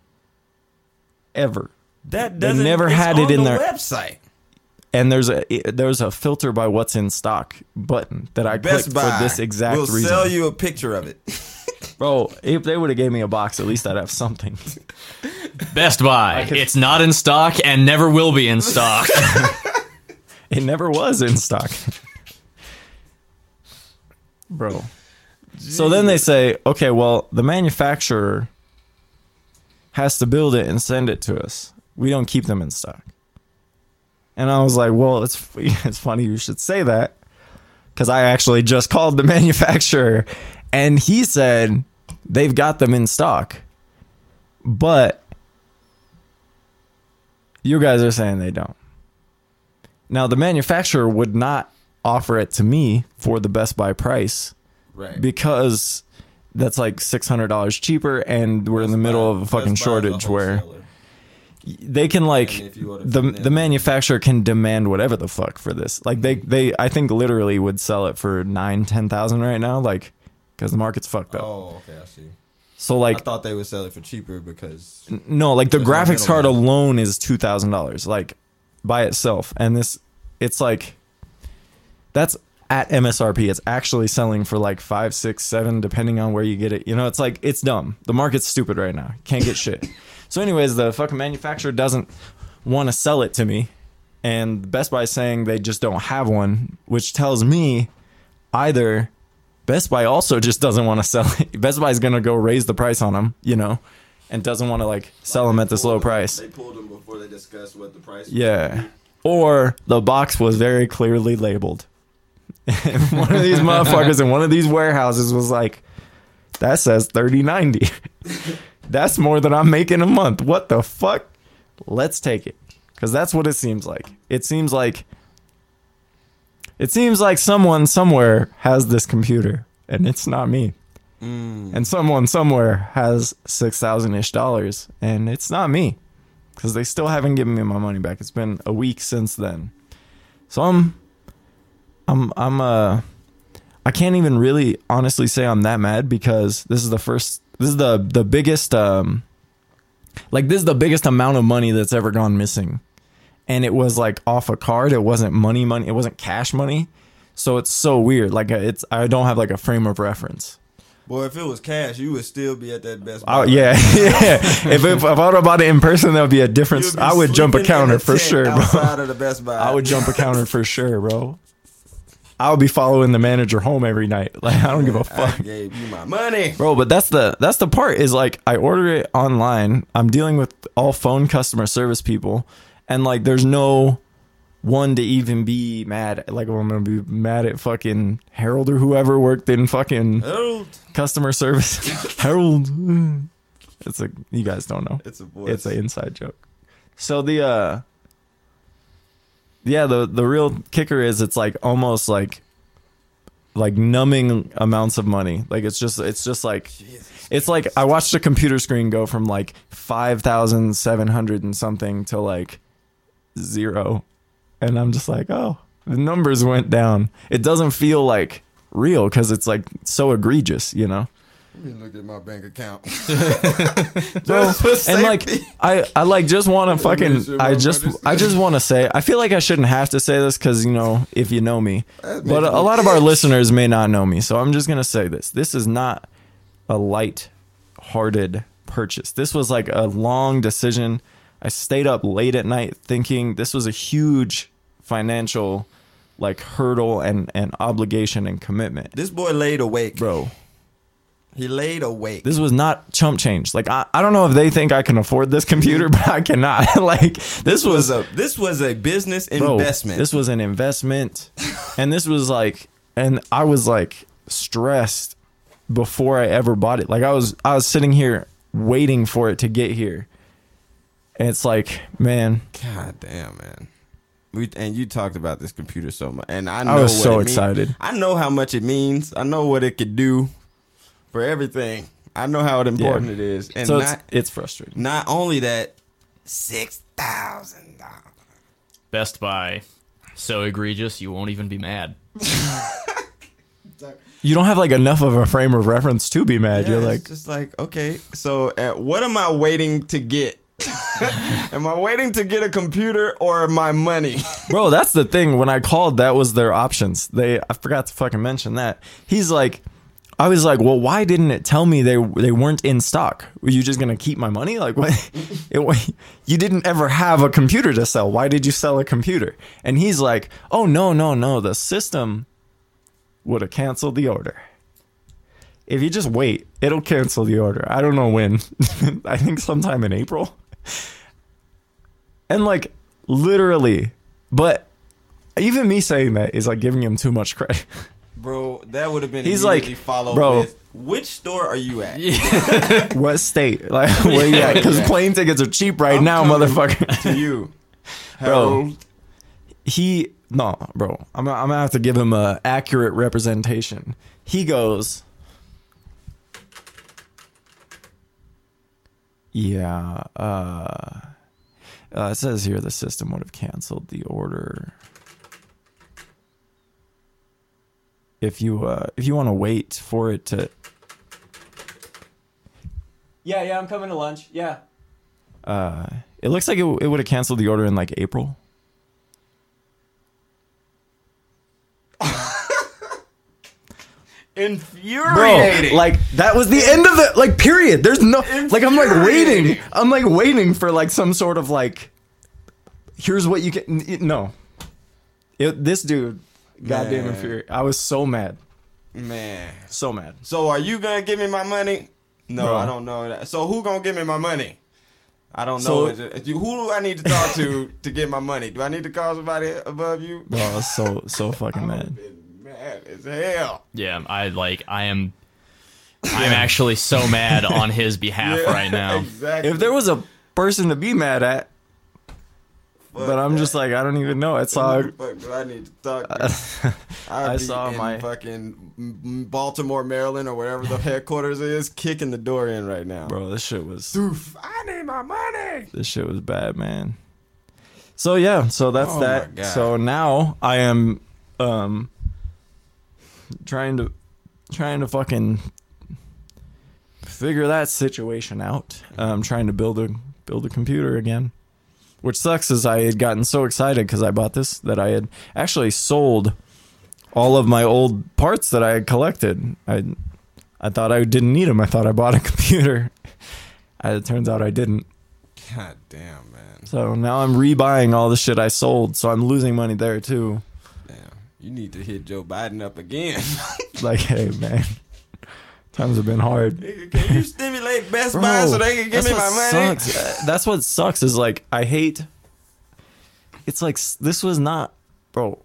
Ever. That They doesn't, never it's had it on in the their website. And there's a there's a filter by what's in stock button that I Best clicked Buy for this exact will reason. sell you a picture of it. Bro, if they would have gave me a box, at least I'd have something. Best Buy. could- It's not in stock and never will be in stock. It never was in stock. Bro. So then they say, okay, well, the manufacturer has to build it and send it to us. We don't keep them in stock. And I was like, well, it's it's funny you should say that, because I actually just called the manufacturer and he said they've got them in stock. But you guys are saying they don't. Now, the manufacturer would not offer it to me for the Best Buy price Right. because that's like six hundred dollars cheaper, and we're in the middle of a fucking shortage where they can like And if you order the from the them- manufacturer can demand whatever the fuck for this. Like they they I think literally would sell it for nine ten thousand right now, like because the market's fucked up. Oh, okay, I see. So I like thought they would sell it for cheaper because no, like the There's no graphics card middleman. alone is two thousand dollars, like by itself, and this it's like that's at M S R P. It's actually selling for like five, six, seven, depending on where you get it. You know, it's like it's dumb. The market's stupid right now. Can't get shit. So, anyways, the fucking manufacturer doesn't want to sell it to me, and Best Buy is saying they just don't have one, which tells me either Best Buy also just doesn't want to sell it. Best Buy is gonna go raise the price on them, you know, and doesn't want to like sell them at this low price. They pulled them before they discussed what the price was. Yeah. Or the box was very clearly labeled. And one of these motherfuckers in one of these warehouses was like, that says thirty ninety. That's more than I'm making a month. What the fuck? Let's take it. Because that's what it seems like. It seems like it seems like someone somewhere has this computer and it's not me. Mm. And someone somewhere has six thousand ish dollars and it's not me. Because they still haven't given me my money back. It's been a week since then. So I'm I'm I'm uh I can't even really honestly say I'm that mad, because this is the first this is the the biggest um like this is the biggest amount of money that's ever gone missing. And it was like off a card. It wasn't money money. It wasn't cash money. So it's so weird. Like it's I don't have like a frame of reference. Boy, if it was cash, you would still be at that Best Buy. Oh yeah, yeah. If, if if I would have bought it in person, that would be a different. You'd be I would jump a sleeping in counter a for tent sure, bro. Outside of the Best Buy. I would jump a counter for sure, bro. I would be following the manager home every night. Like I don't give a I fuck, gave you my money. bro. But that's the that's the part is like I order it online. I'm dealing with all phone customer service people, and like there's no one to even be mad. Like I'm gonna be mad at fucking Harold or whoever worked in fucking Harold. customer service. Harold. It's a you guys don't know. It's a voice. It's an inside joke. So the uh yeah, the the real kicker is it's like almost like like numbing amounts of money. Like it's just it's just like it's like I watched a computer screen go from like five thousand seven hundred and something to like zero. And I'm just like, "Oh, the numbers went down." It doesn't feel like real cuz it's like so egregious, you know? Let me look at my bank account. Bro, Just for and like safety. I, I like just want to Make fucking sure I my just money's I just want to say I feel like I shouldn't have to say this because you know if you know me, That but makes a, a me lot of our itch. listeners may not know me, so I'm just gonna say this: this is not a light-hearted purchase. This was like a long decision. I stayed up late at night thinking this was a huge financial like hurdle and and obligation and commitment, This boy laid awake. bro. He laid awake. This was not chump change. Like I, I don't know if they think I can afford this computer, but I cannot. Like this was, was a this was a business bro, investment. This was an investment, and this was like, and I was like stressed before I ever bought it. Like I was I was sitting here waiting for it to get here, And it's like, man, God damn, man. We and you talked about this computer so much, and I know I was what so it means. excited. I know how much it means. I know what it could do for everything. I know how important Yeah. it is, and so not it's, it's frustrating. not only that, six thousand dollars. Best Buy, so egregious you won't even be mad. You don't have like enough of a frame of reference to be mad. You're like, just like, okay, so uh, what am I waiting to get? Am I waiting to get a computer or my money? bro, that's the thing. When I called, that was their options. They, I forgot to fucking mention that. He's like, I was like, well, why didn't it tell me they they weren't in stock? Were you just gonna keep my money? Like, what? It, you didn't ever have a computer to sell. Why did you sell a computer? And he's like, oh no, no, no. The system would have canceled the order. If you just wait, it'll cancel the order. I don't know when. I think sometime in April. And like literally, but even me saying that is like giving him too much credit. Bro, that would have been He's immediately like, followed bro. with, which store are you at? What state? Like where you at? Because plane tickets are cheap right I'm now, coming motherfucker. To you. Bro. Harold. He no, bro. I'm I'm gonna have to give him a accurate representation. He goes, yeah. Uh, uh, it says here the system would have canceled the order. If you uh, if you want to wait for it to. Yeah, yeah, I'm coming to lunch. Yeah. Uh, it looks like it, it would have canceled the order in like April. Infuriating. Bro, like that was the end of the like period. There's no like I'm like waiting. I'm like waiting for like some sort of like here's what you can no. It, this dude goddamn Man. infuriating. I was so mad. Man. So mad. So are you gonna give me my money? No, Bro. I don't know that. So who gonna give me my money? I don't So- know. Is it- who do I need to talk to to get my money? Do I need to call somebody above you? Bro, I was so so fucking mad. Been mad as hell. Yeah, I like I am I'm actually so mad on his behalf Yeah, right now. Exactly. If there was a person to be mad at, Fuck but I'm that. just like I don't even know. It's all Who the fuck do I need to talk to? I'd I be saw in my- fucking M- Baltimore, Maryland, or wherever the headquarters is, kicking the door in right now. bro, this shit was Doof, I need my money. this shit was bad, man. So yeah, so that's Oh my that. God. So now I am um trying to trying to fucking figure that situation out. I'm trying to build a build a computer again. Which sucks is I had gotten so excited because I bought this that I had actually sold all of my old parts that I had collected. I I thought I didn't need them. I thought I bought a computer. And it turns out I didn't. God damn, man. So now I'm rebuying all the shit I sold. So I'm losing money there too. Damn. You need to hit Joe Biden up again. Like, hey man, times have been hard. Nigga, can you stimulate Best Buy so they can give that's me my what money? sucks. Uh, That's what sucks is like I hate. It's like s- this was not, bro.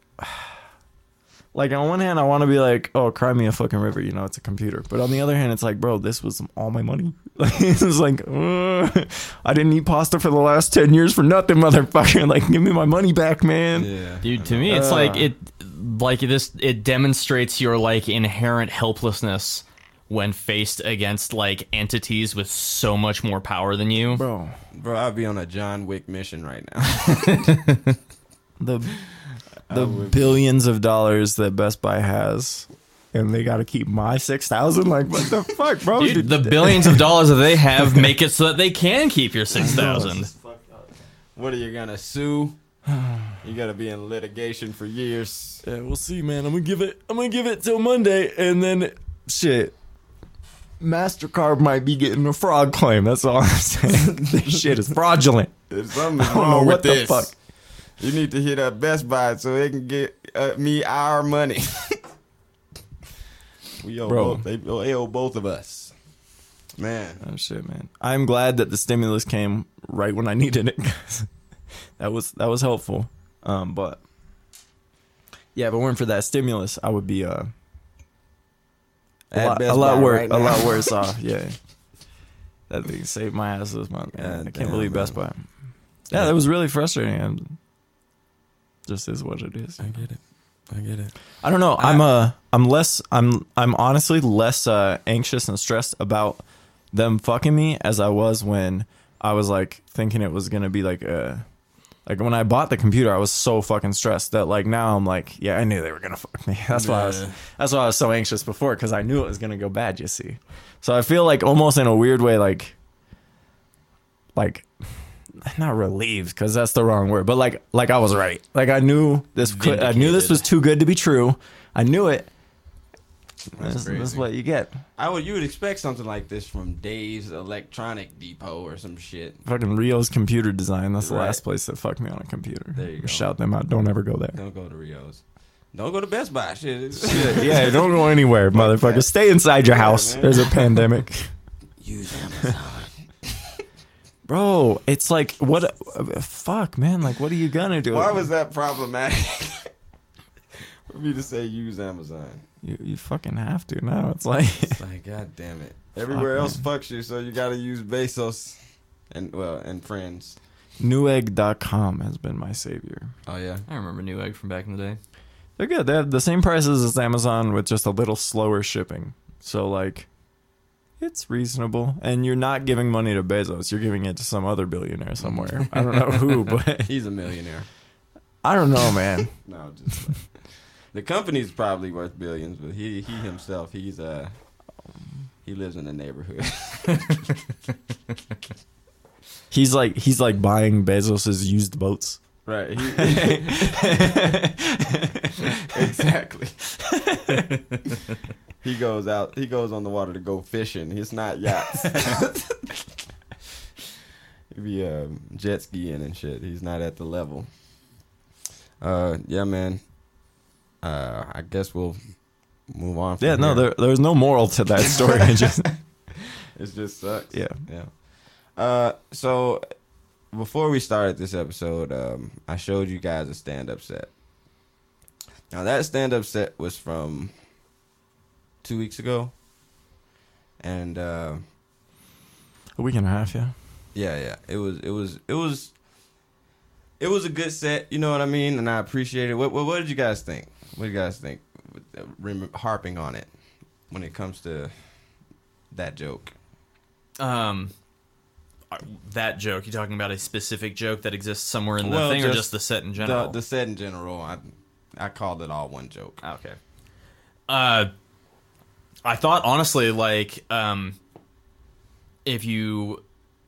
Like on one hand, I want to be like, oh, cry me a fucking river, you know, it's a computer. But on the other hand, it's like, bro, this was all my money. Like it was like, uh, I didn't eat pasta for the last ten years for nothing, motherfucker. Like, give me my money back, man. Yeah. Dude, to me, it's Uh. like it, like this. It demonstrates your like inherent helplessness when faced against like entities with so much more power than you. Bro, Bro, I'd be on a John Wick mission right now. the the billions of dollars that Best Buy has, and they got to keep my six thousand. Like, what the fuck, bro? Dude, the billions of dollars that they have make it so that they can keep your six thousand. What are you gonna sue? You gotta be in litigation for years. Yeah, we'll see, man. I'm gonna give it. I'm gonna give it till Monday, and then shit. Mastercard might be getting a fraud claim. That's all I'm saying. This shit is fraudulent. There's something I don't wrong know with what the this. fuck. You need to hit up Best Buy so they can get uh, me our money. we owe Bro. both. They, they owe both of us. Man, Oh shit, man. I'm glad that the stimulus came right when I needed it. that was that was helpful. Um, but yeah, if it weren't for that stimulus, I would be uh, a At lot, Best a lot Buy worse, right a lot now. worse off. Yeah, that thing saved my ass this month. Man. God I can't damn, believe man. Best Buy. Yeah, that was really frustrating. And just is what it is. I get it. I get it. I don't know. I'm uh I'm less I'm I'm honestly less uh anxious and stressed about them fucking me as I was when I was like thinking it was gonna be like a like when I bought the computer. I was so fucking stressed that like now I'm like, yeah, I knew they were gonna fuck me. That's why I was Yeah. that's why I was so anxious before, because I knew it was gonna go bad. You see, so I feel like almost in a weird way like like. Not relieved, because that's the wrong word, but like like I was right. Like I knew this could, I knew this was too good to be true. I knew it. That's This, crazy. this is what you get. I would. You would expect something like this from Dave's Electronic Depot or some shit. Fucking Rio's Computer Design. That's the Right. last place that fucked me on a computer. There you go. Shout them out. Don't ever go there. Don't go to Rio's. Don't go to Best Buy. Shit. It's- Yeah, don't go anywhere, motherfucker. Stay inside your house. man. There's a pandemic. Use Amazon. Bro, it's like, what? uh, Fuck, man. Like, what are you gonna do? Why was that problematic for me to say use Amazon? You, you fucking have to now. It's like, It's like, god damn it. Everywhere Fuck, else man. fucks you, so you gotta use Bezos and well and friends. Newegg dot com has been my savior. Oh yeah. I remember Newegg from back in the day. They're good. They have the same prices as Amazon with just a little slower shipping. So, like, it's reasonable. And you're not giving money to Bezos. You're giving it to some other billionaire somewhere. I don't know who, but He's a millionaire. I don't know, man. No, just the company's probably worth billions, but he he himself, he's uh he lives in the neighborhood. He's like he's like buying Bezos's used boats. Right. He, exactly. He goes out. He goes on the water to go fishing. It's not yachts. He be um, jet skiing and shit. He's not at the level. Uh, yeah, man. Uh, I guess we'll move on. From Yeah, no, here. there there's no moral to that story. It just It just sucks. yeah. Yeah. Uh, so before we started this episode, um, I showed you guys a stand-up set. Now that stand-up set was from two weeks ago, and uh, A week and a half, yeah. yeah, yeah, it was, it was, it was, it was a good set. You know what I mean? And I appreciate it. What, what, what did you guys think? What do you guys think? Rem- harping on it when it comes to that joke. Um, uh, that joke. You talking about a specific joke that exists somewhere in the Well, thing, or just just the set in general? The, the set in general, I, I called it all one joke. Okay. Uh, I thought honestly, like, um, if you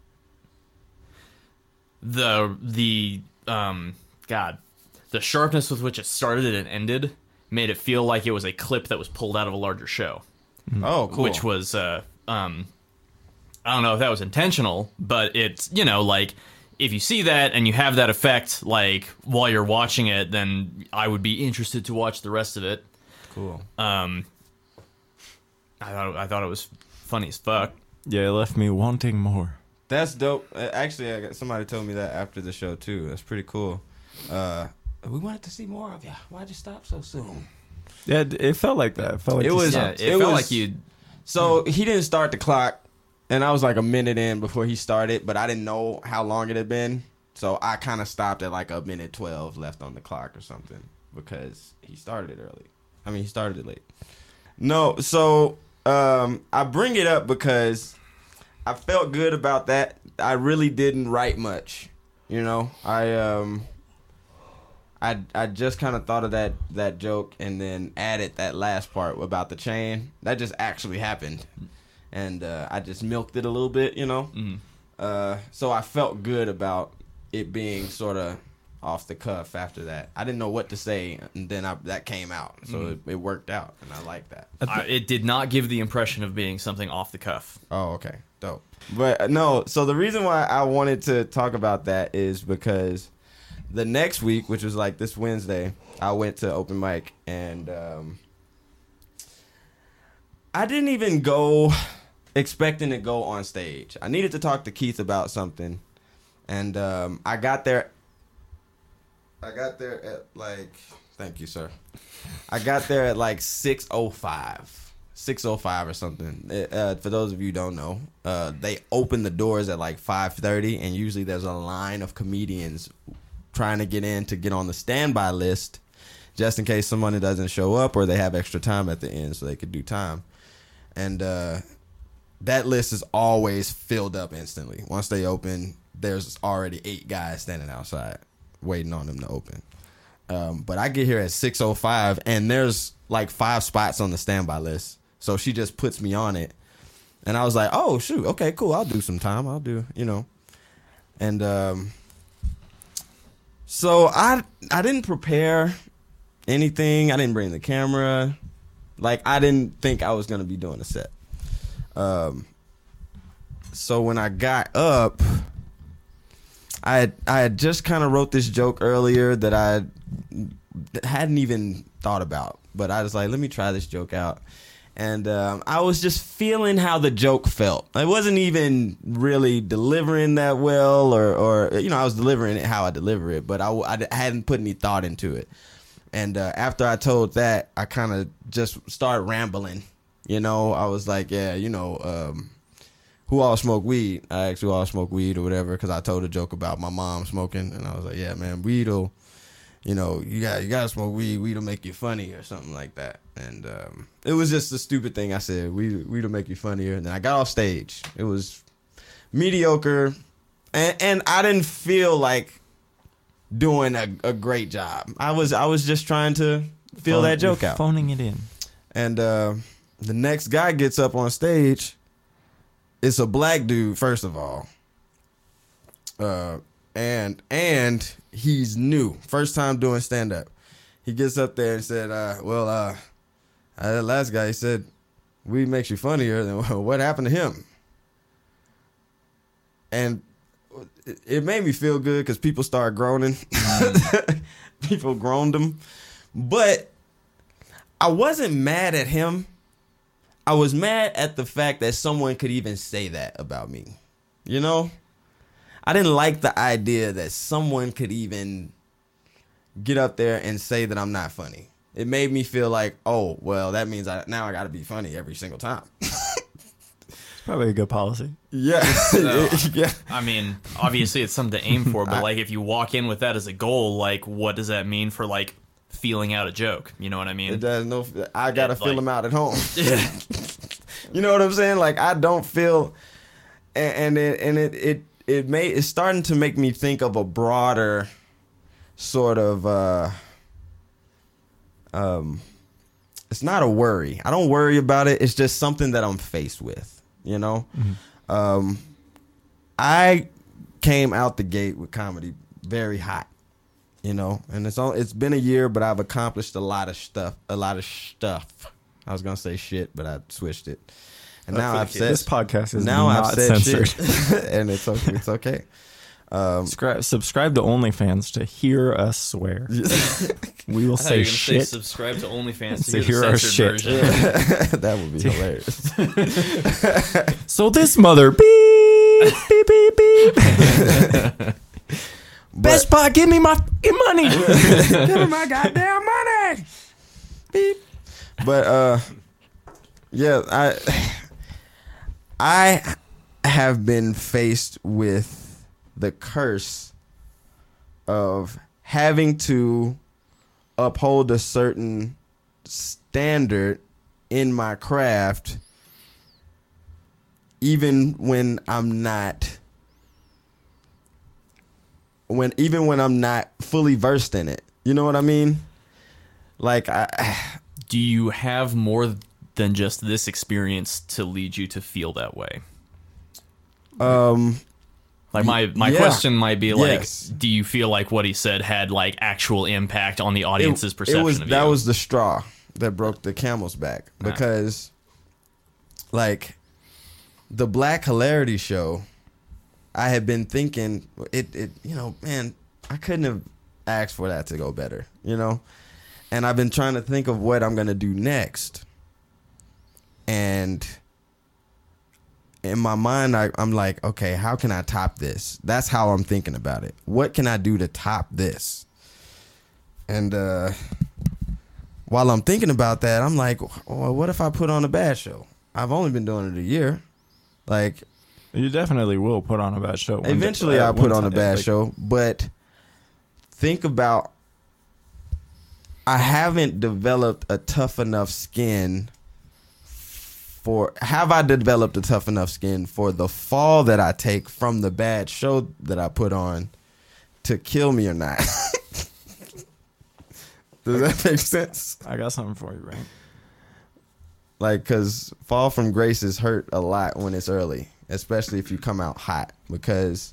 the the um God, the sharpness with which it started and ended made it feel like it was a clip that was pulled out of a larger show, Oh, cool. which was uh um I don't know if that was intentional, but it's, you know, like, if you see that and you have that effect, like, while you're watching it, then I would be interested to watch the rest of it. cool. Um, I thought I thought it was funny as fuck. Yeah, it left me wanting more. That's dope. Uh, Actually, I got, somebody told me that after the show too. That's pretty cool. Uh, we wanted to see more of you. Why'd you stop so soon? Yeah, it it felt like that. It felt like It you was- Yeah, stopped. it, it felt was- like you. So he didn't start the clock, and I was like a minute in before he started, but I didn't know how long it had been. So I kind of stopped at like a minute twelve left on the clock or something because he started it early. I mean, he started it late. No, so um, I bring it up because I felt good about that. I really didn't write much, you know. I um, I I just kind of thought of that that joke and then added that last part about the chain. That just actually happened, and uh, I just milked it a little bit, you know. Mm. Uh, so I felt good about it being sort of off the cuff after that. I didn't know what to say, and then I, that came out, so Mm. it, it worked out, and I like that. I, it did not give the impression of being something off the cuff. Oh, okay. Dope. But uh, no, so the reason why I wanted to talk about that is because the next week, which was like this Wednesday, I went to open mic and um, I didn't even go expecting to go on stage. I needed to talk to Keith about something, and um, I got there. I got there at like, thank you, sir. I got there at like six oh five. six oh five or something. Uh, for those of you who don't know, uh, they open the doors at like five thirty, and usually there's a line of comedians trying to get in to get on the standby list, just in case someone doesn't show up or they have extra time at the end so they could do time. And uh, that list is always filled up instantly. Once they open, there's already eight guys standing outside waiting on them to open. Um, but I get here at six oh five, and there's like five spots on the standby list. So she just puts me on it. And I was like, oh, shoot. Okay, cool. I'll do some time. I'll do, you know. And um, so I I didn't prepare anything. I didn't bring the camera. Like, I didn't think I was going to be doing a set. Um, so when I got up, I had, I had just kind of wrote this joke earlier that I hadn't even thought about. But I was like, let me try this joke out. And um, I was just feeling how the joke felt. I wasn't even really delivering that well, or, or you know, I was delivering it how I deliver it, but I, I hadn't put any thought into it. And uh, after I told that, I kind of just started rambling. You know, I was like, yeah, you know, um, who all smoke weed? I asked who all smoke weed or whatever, because I told a joke about my mom smoking, and I was like, yeah, man, weed'll, you know, you got you got to smoke weed. Weed'll make you funny or something like that. And um, it was just a stupid thing I said. Weed, weed'll make you funnier. And then I got off stage. It was mediocre, and, and I didn't feel like doing a, a great job. I was I was just trying to feel Phone- that joke you're out. Phoning it in. And uh, the next guy gets up on stage. It's a black dude, first of all. Uh, and and he's new. First time doing stand-up. He gets up there and said, uh, well, uh, uh, that last guy, he said, weed makes you funnier. Then what happened to him? And it, it made me feel good because people started groaning. People groaned him. But I wasn't mad at him. I was mad at the fact that someone could even say that about me. You know? I didn't like the idea that someone could even get up there and say that I'm not funny. It made me feel like, oh, well, that means I now I got to be funny every single time. It's probably a good policy. Yeah. No. Yeah. I mean, obviously it's something to aim for, but like if you walk in with that as a goal, like what does that mean for like feeling out a joke? You know what I mean? It does no. I gotta It, feel like- them out at home. You know what I'm saying? Like I don't feel, and, and it and it it it may it's starting to make me think of a broader sort of. uh Um, it's not a worry. I don't worry about it. It's just something that I'm faced with. You know, Mm-hmm. um, I came out the gate with comedy very hot. You know, and it's all, it's been a year, but I've accomplished a lot of stuff. A lot of stuff. I was gonna say shit, but I switched it. And now I've said This podcast is now not I've said censored. shit, and it's okay. It's okay. Um, Subscribe, subscribe to OnlyFans to hear us swear. We will say shit. subscribe to OnlyFans to hear the censored our shit. that would be hilarious. So this mother beep beep beep beep. Best Buy, give me my fucking money. Give me my goddamn money. Beep. But uh, yeah, I I have been faced with the curse of having to uphold a certain standard in my craft, even when I'm not. When even when I'm not fully versed in it, you know what I mean? Like I. Do you have more than just this experience to lead you to feel that way? Um. Like my my Yeah. question might be like, Yes. do you feel like what he said had like actual impact on the audience's perception it was, of that you? was the straw that broke the camel's back, because like the Black Hilarity Show, I had been thinking it, it you know, man, I couldn't have asked for that to go better, you know? And I've been trying to think of what I'm going to do next. And in my mind, I, I'm like, okay, how can I top this? That's how I'm thinking about it. What can I do to top this? And uh, while I'm thinking about that, I'm like, well, what if I put on a bad show? I've only been doing it a year. Like, You definitely will put on a bad show. one eventually day- I'll put one on a time, bad like- show, but think about, I haven't developed a tough enough skin for, have I developed a tough enough skin for the fall that I take from the bad show that I put on to kill me or not? Does that make sense? I got something for you, right? Like, because fall from grace is hurt a lot when it's early, especially if you come out hot. Because,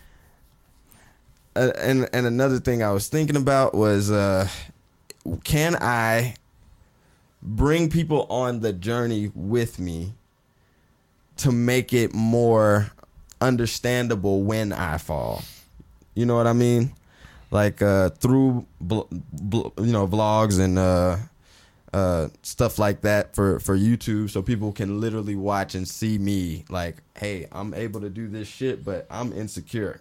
uh, and and another thing I was thinking about was, uh, can I bring people on the journey with me to make it more understandable when I fall? You know what I mean? Like uh, through bl- bl- you know vlogs and uh, uh, stuff like that for, for YouTube, so people can literally watch and see me. Like, hey, I'm able to do this shit, but I'm insecure,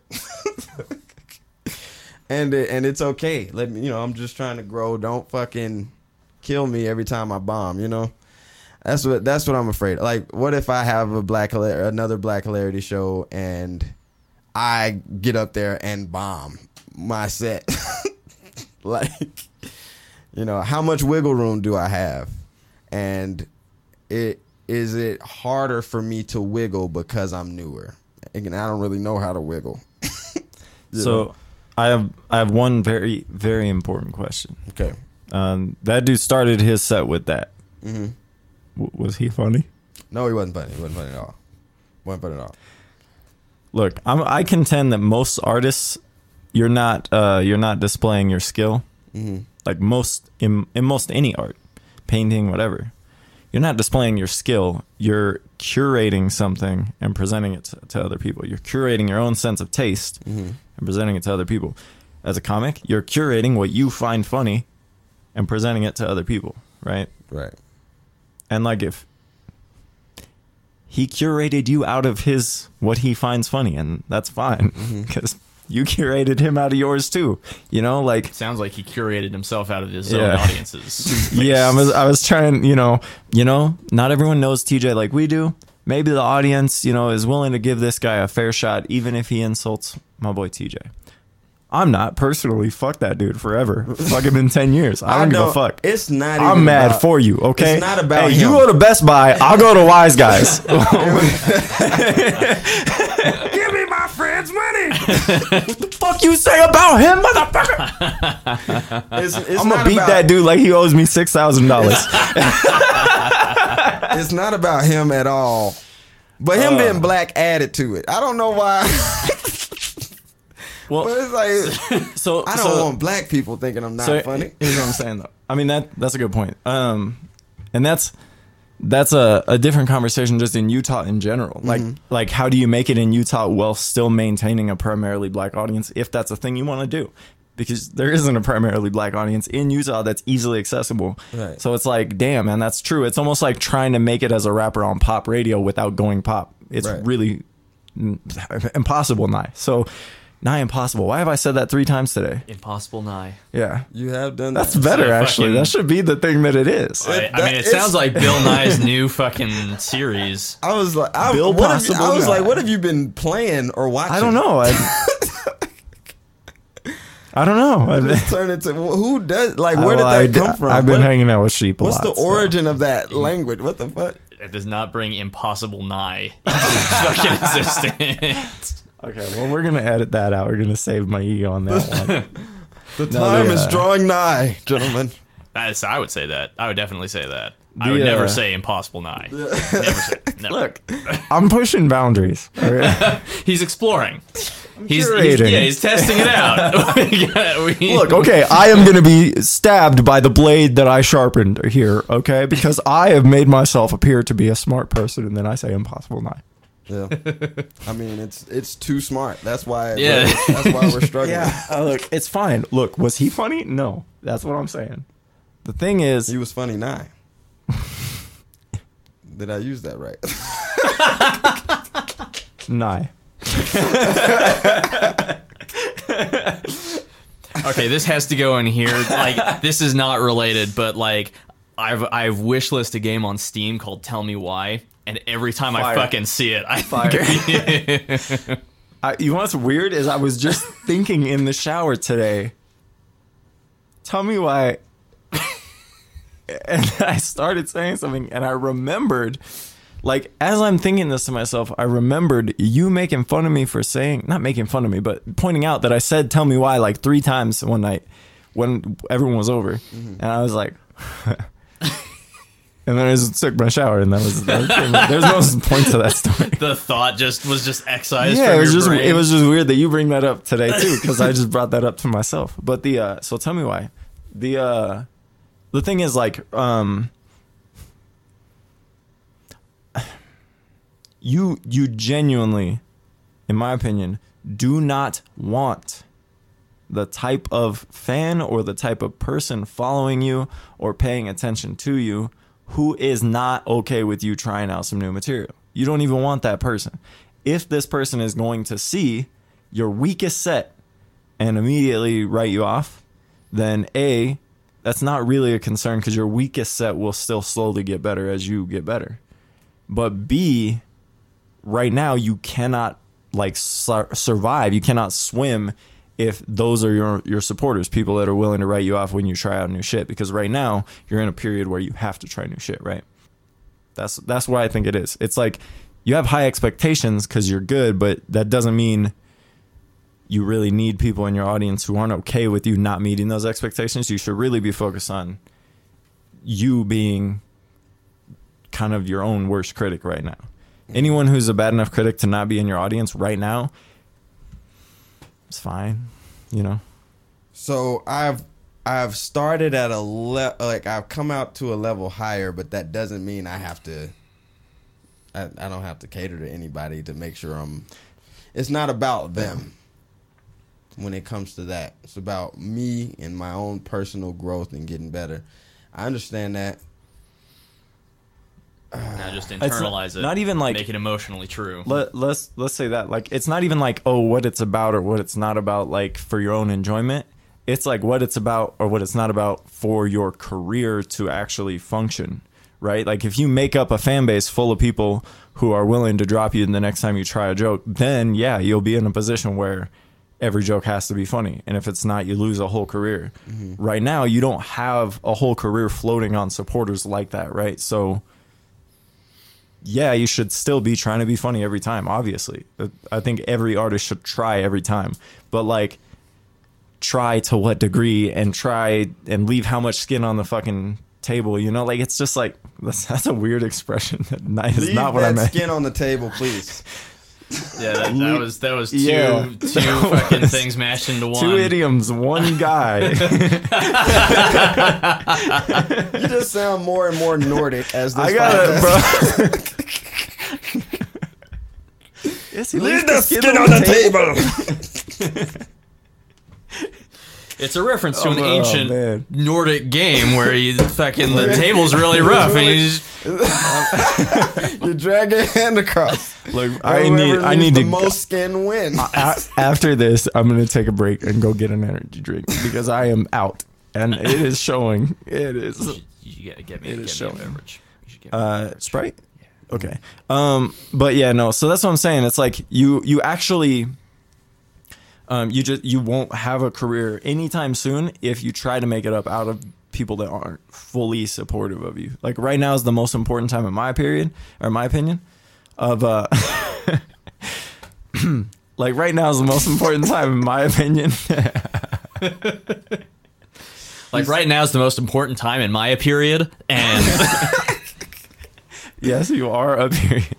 and it, and it's okay. Let me, you know, I'm just trying to grow. Don't fucking kill me every time I bomb. You know, that's what that's what I'm afraid of. Like, what if I have a black Hilar- another Black Hilarity show and I get up there and bomb my set? Like, you know, how much wiggle room do I have? And it is it harder for me to wiggle because I'm newer? And I don't really know how to wiggle. You So know? I have I have one very very important question. Okay. Um, that dude started his set with that. Mm-hmm. W- was he funny? No, he wasn't funny. He wasn't funny at all. Wasn't funny at all. Look, I'm, I contend that most artists, you're not uh, you're not displaying your skill. Mm-hmm. Like most in in most any art, painting, whatever, you're not displaying your skill. You're curating something and presenting it to, to other people. You're curating your own sense of taste Mm-hmm. and presenting it to other people. As a comic, you're curating what you find funny and presenting it to other people, right? Right. And like if he curated you out of his what he finds funny, and that's fine because you curated him out of yours too. You know, like Sounds like he curated himself out of his Yeah. own audiences. yeah, I was I was trying, you know, you know, not everyone knows T J like we do. Maybe the audience, you know, is willing to give this guy a fair shot, even if he insults my boy T J. I'm not personally. Fuck that dude forever. Fuck him in ten years. I don't give a fuck. It's not. I'm even mad about- for you. Okay, It's not about Hey, you him. go to Best Buy. I'll go to Wise Guys. Give me my friend's money. What the fuck you say about him, motherfucker? It's, it's I'm not gonna beat about, that dude like he owes me six thousand dollars. It's not about him at all. But him Uh. being black added to it. I don't know why. Well, But it's like, so I don't so, want black people thinking I'm not so funny. Here's what I'm saying though. I mean that that's a good point. Um, and that's that's a, a different conversation just in Utah in general. Like like how do you make it in Utah while still maintaining a primarily black audience if that's a thing you want to do? Because there isn't a primarily black audience in Utah that's easily accessible. Right. So it's like, damn, man, that's true. It's almost like trying to make it as a rapper on pop radio without going pop. It's Right. really mm, impossible now. So nigh impossible. Why have I said that three times today? Impossible nigh. Yeah. You have done That's that. better, So actually. fucking- That should be the thing that it is. I, I that- mean, it it's- sounds like Bill Nye's new fucking series. I was like, I, Bill what have you- I Possible was Guy. like, what have you been playing or watching? I don't know. I, I don't know. I, Just turn it to who does like I- where did well, that I- come from? I've been What- hanging out with sheep a What's lot. the so. origin of that language? What the fuck? It does not bring impossible nigh into fucking existence. Okay, well, we're gonna edit that out. We're gonna save my ego on that one. The No, time the, is uh, drawing nigh, gentlemen. That's, I would say that. I would definitely say that. I The, would never uh, say impossible nigh. Never say. Never. Look, I'm pushing boundaries. all right? He's exploring. He's, he's curating. yeah, he's testing it out. We got- we- Look, okay, I am gonna be stabbed by the blade that I sharpened here. Okay, because I have made myself appear to be a smart person, and then I say impossible nigh. Yeah, I mean it's it's too smart. That's why. Yeah. we're- that's why we're struggling. Yeah, uh, look, it's fine. Look, was he funny? No, that's what I'm saying. The thing is, He was funny nigh. Did I use that right? nigh. Okay, this has to go in here. Like, this is not related, but like, I've I've wishlist a game on Steam called Tell Me Why, and every time Fire. I fucking see it, I Fire. I, you know what's weird is I was just thinking in the shower today. Tell me why. And I started saying something, and I remembered, like, as I'm thinking this to myself, I remembered you making fun of me for saying, not making fun of me, but pointing out that I said "tell me why" like three times one night when everyone was over, mm-hmm. and I was like. And then I just took my shower, and that was, that was there's no point to that story. The thought just was just excised. Yeah, from it was your just brain. it was just weird that you bring that up today too, because I just brought that up to myself. But the uh, so tell me why the uh, the thing is like um, you you genuinely, in my opinion, do not want the type of fan or the type of person following you or paying attention to you who is not okay with you trying out some new material. You don't even want that person. If this person is going to see your weakest set and immediately write you off, then A, that's not really a concern because your weakest set will still slowly get better as you get better. But B, right now you cannot like sur- survive. You cannot swim if those are your your supporters, people that are willing to write you off when you try out new shit. Because right now you're in a period where you have to try new shit, right? That's that's why I think it is. It's like you have high expectations because you're good, but that doesn't mean you really need people in your audience who aren't okay with you not meeting those expectations. You should really be focused on you being kind of your own worst critic right now. Anyone who's a bad enough critic to not be in your audience right now, it's fine, you know. So I've I've started at a le- like I've come out to a level higher, but that doesn't mean I have to. I, I don't have to cater to anybody to make sure I'm. It's not about them. When it comes to that, it's about me and my own personal growth and getting better. I understand that. Now just It's internalize not, it. not even like make it emotionally true. Let, let's let's say that like it's not even like oh what it's about or what it's not about like for your own enjoyment. It's like what it's about or what it's not about for your career to actually function, right? Like if you make up a fan base full of people who are willing to drop you the next time you try a joke, then yeah, you'll be in a position where every joke has to be funny, and if it's not, you lose a whole career. Mm-hmm. Right now, you don't have a whole career floating on supporters like that, right? So. Yeah, you should still be trying to be funny every time, obviously. I think every artist should try every time. But, like, try to what degree and try and leave how much skin on the fucking table, you know? Like, it's just like, that's, that's a weird expression. That is leave not what that I meant. Skin on the table, please. Yeah, that, that was that was two Yeah. two fucking things mashed into one. Two idioms, one guy. You just sound more and more Nordic as this I got podcast. it, bro. Yes, he Leave leaves the skin on the table. It's a reference to an Oh, ancient man. Nordic game where you fucking the table's really rough and you just You drag your hand across. Look, I Whoever need, I leaves need the to. most skin win. A- after this, I'm gonna take a break and go get an energy drink because I am out, and it is showing. It is. you, you gotta get me, It get is me a showing. beverage. You should get me a Uh, beverage. Sprite. Okay. Um, but yeah, no. So that's what I'm saying. It's like you, you actually, um, you just you won't have a career anytime soon if you try to make it up out of people that aren't fully supportive of you. Like right now is the most important time in my period, or my opinion, of uh. Like right now is the most important time in my opinion. Like right now is the most important time in my period, and Yes, you are a period.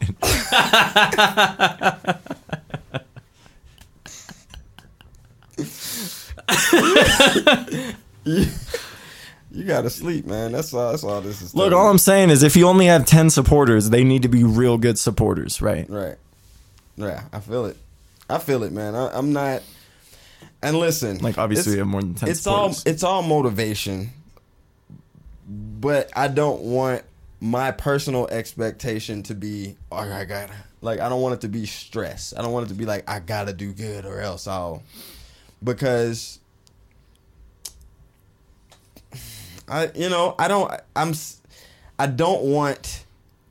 You gotta sleep, man. That's all. That's all this is. Look, telling all me. I'm saying is if you only have ten supporters, they need to be real good supporters, right? Right. Yeah, I feel it. I feel it, man. I, I'm not. And listen, Like obviously it's, we have more than ten it's all supporters. it's all motivation, but I don't want my personal expectation to be, oh, I gotta, like, I don't want it to be stress. I don't want it to be like, I gotta do good or else I'll, because I you know I don't I'm I don't want.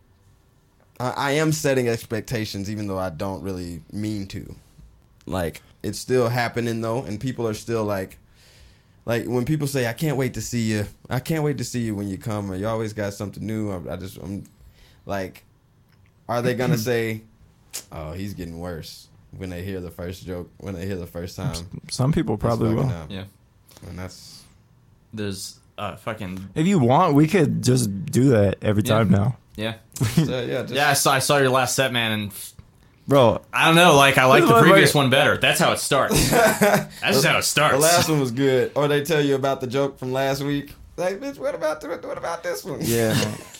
I, I am setting expectations, even though I don't really mean to. Like it's still happening though, and people are still like, like when people say, "I can't wait to see you," I can't wait to see you when you come, or you always got something new. I, I just I'm like, are they gonna say, "Oh, he's getting worse"? When they hear the first joke, when they hear the first time, some people probably will. Up. Yeah, and that's there's uh fucking. If you want, we could just do that every Yeah. time now, Yeah, so, yeah, just, yeah. I saw, I saw your last set, man, and bro. I don't know. Like I like This the one previous right- one better. That's how it starts. That's just how it starts. the last one was good. Or they tell you about the joke from last week. Like, bitch, what about the, what about this one? Yeah,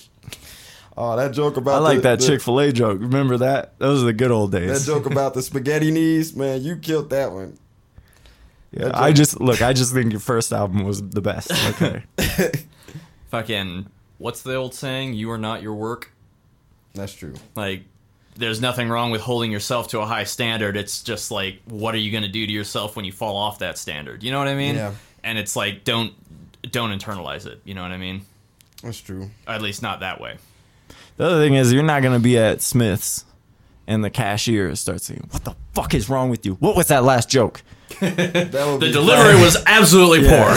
Oh, that joke about I like the, that the, Chick Fil A joke. Remember that? Those are the good old That days. joke about the spaghetti knees, man, you killed that one. Yeah, that I joke- just look. I just think your first album was the best. Okay. Fucking. What's the old saying? You are not your work. That's true. Like, there's nothing wrong with holding yourself to a high standard. It's just like, what are you going to do to yourself when you fall off that standard? You know what I mean? Yeah. And it's like, don't don't internalize it. You know what I mean? That's true. At least not that way. The other thing is, you're not going to be at Smith's and the cashier starts saying, "What the fuck is wrong with you? What was that last joke?" That would The be delivery fun. was absolutely poor.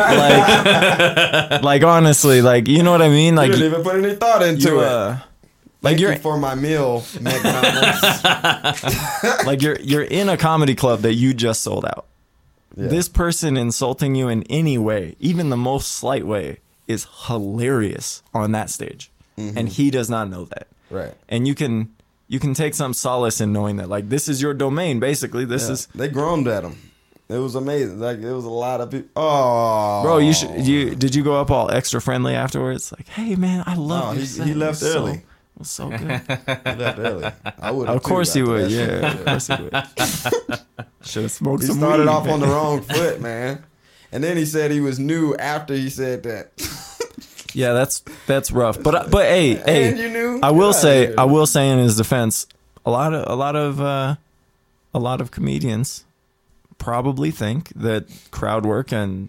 like, like honestly, like you know what I mean? You Like didn't even put any thought into you, it. uh, like Thank you're you for my meal, McDonald's. like you're you're in a comedy club that you just sold out. Yeah. This person insulting you in any way, even the most slight way, is hilarious on that stage, and he does not know that. Right. And you can you can take some solace in knowing that, like, this is your domain. Basically, this Yeah. is. They groaned at him. It was amazing. Like it was a lot of people. Oh, Bro, you should. You did you go up all extra friendly afterwards? Like, hey man, I love No, your he- set. he It left was so- early. it was so good. He left early. I would. Of course he would. Yeah, of course he would. Should have smoked He some started weed, off on the man. wrong foot, man. And then he said he was new after he said that. Yeah, that's that's rough. But but hey hey, And you knew? I will Get say outta here. I will say in his defense, a lot of a lot of uh, a lot of comedians probably think that crowd work and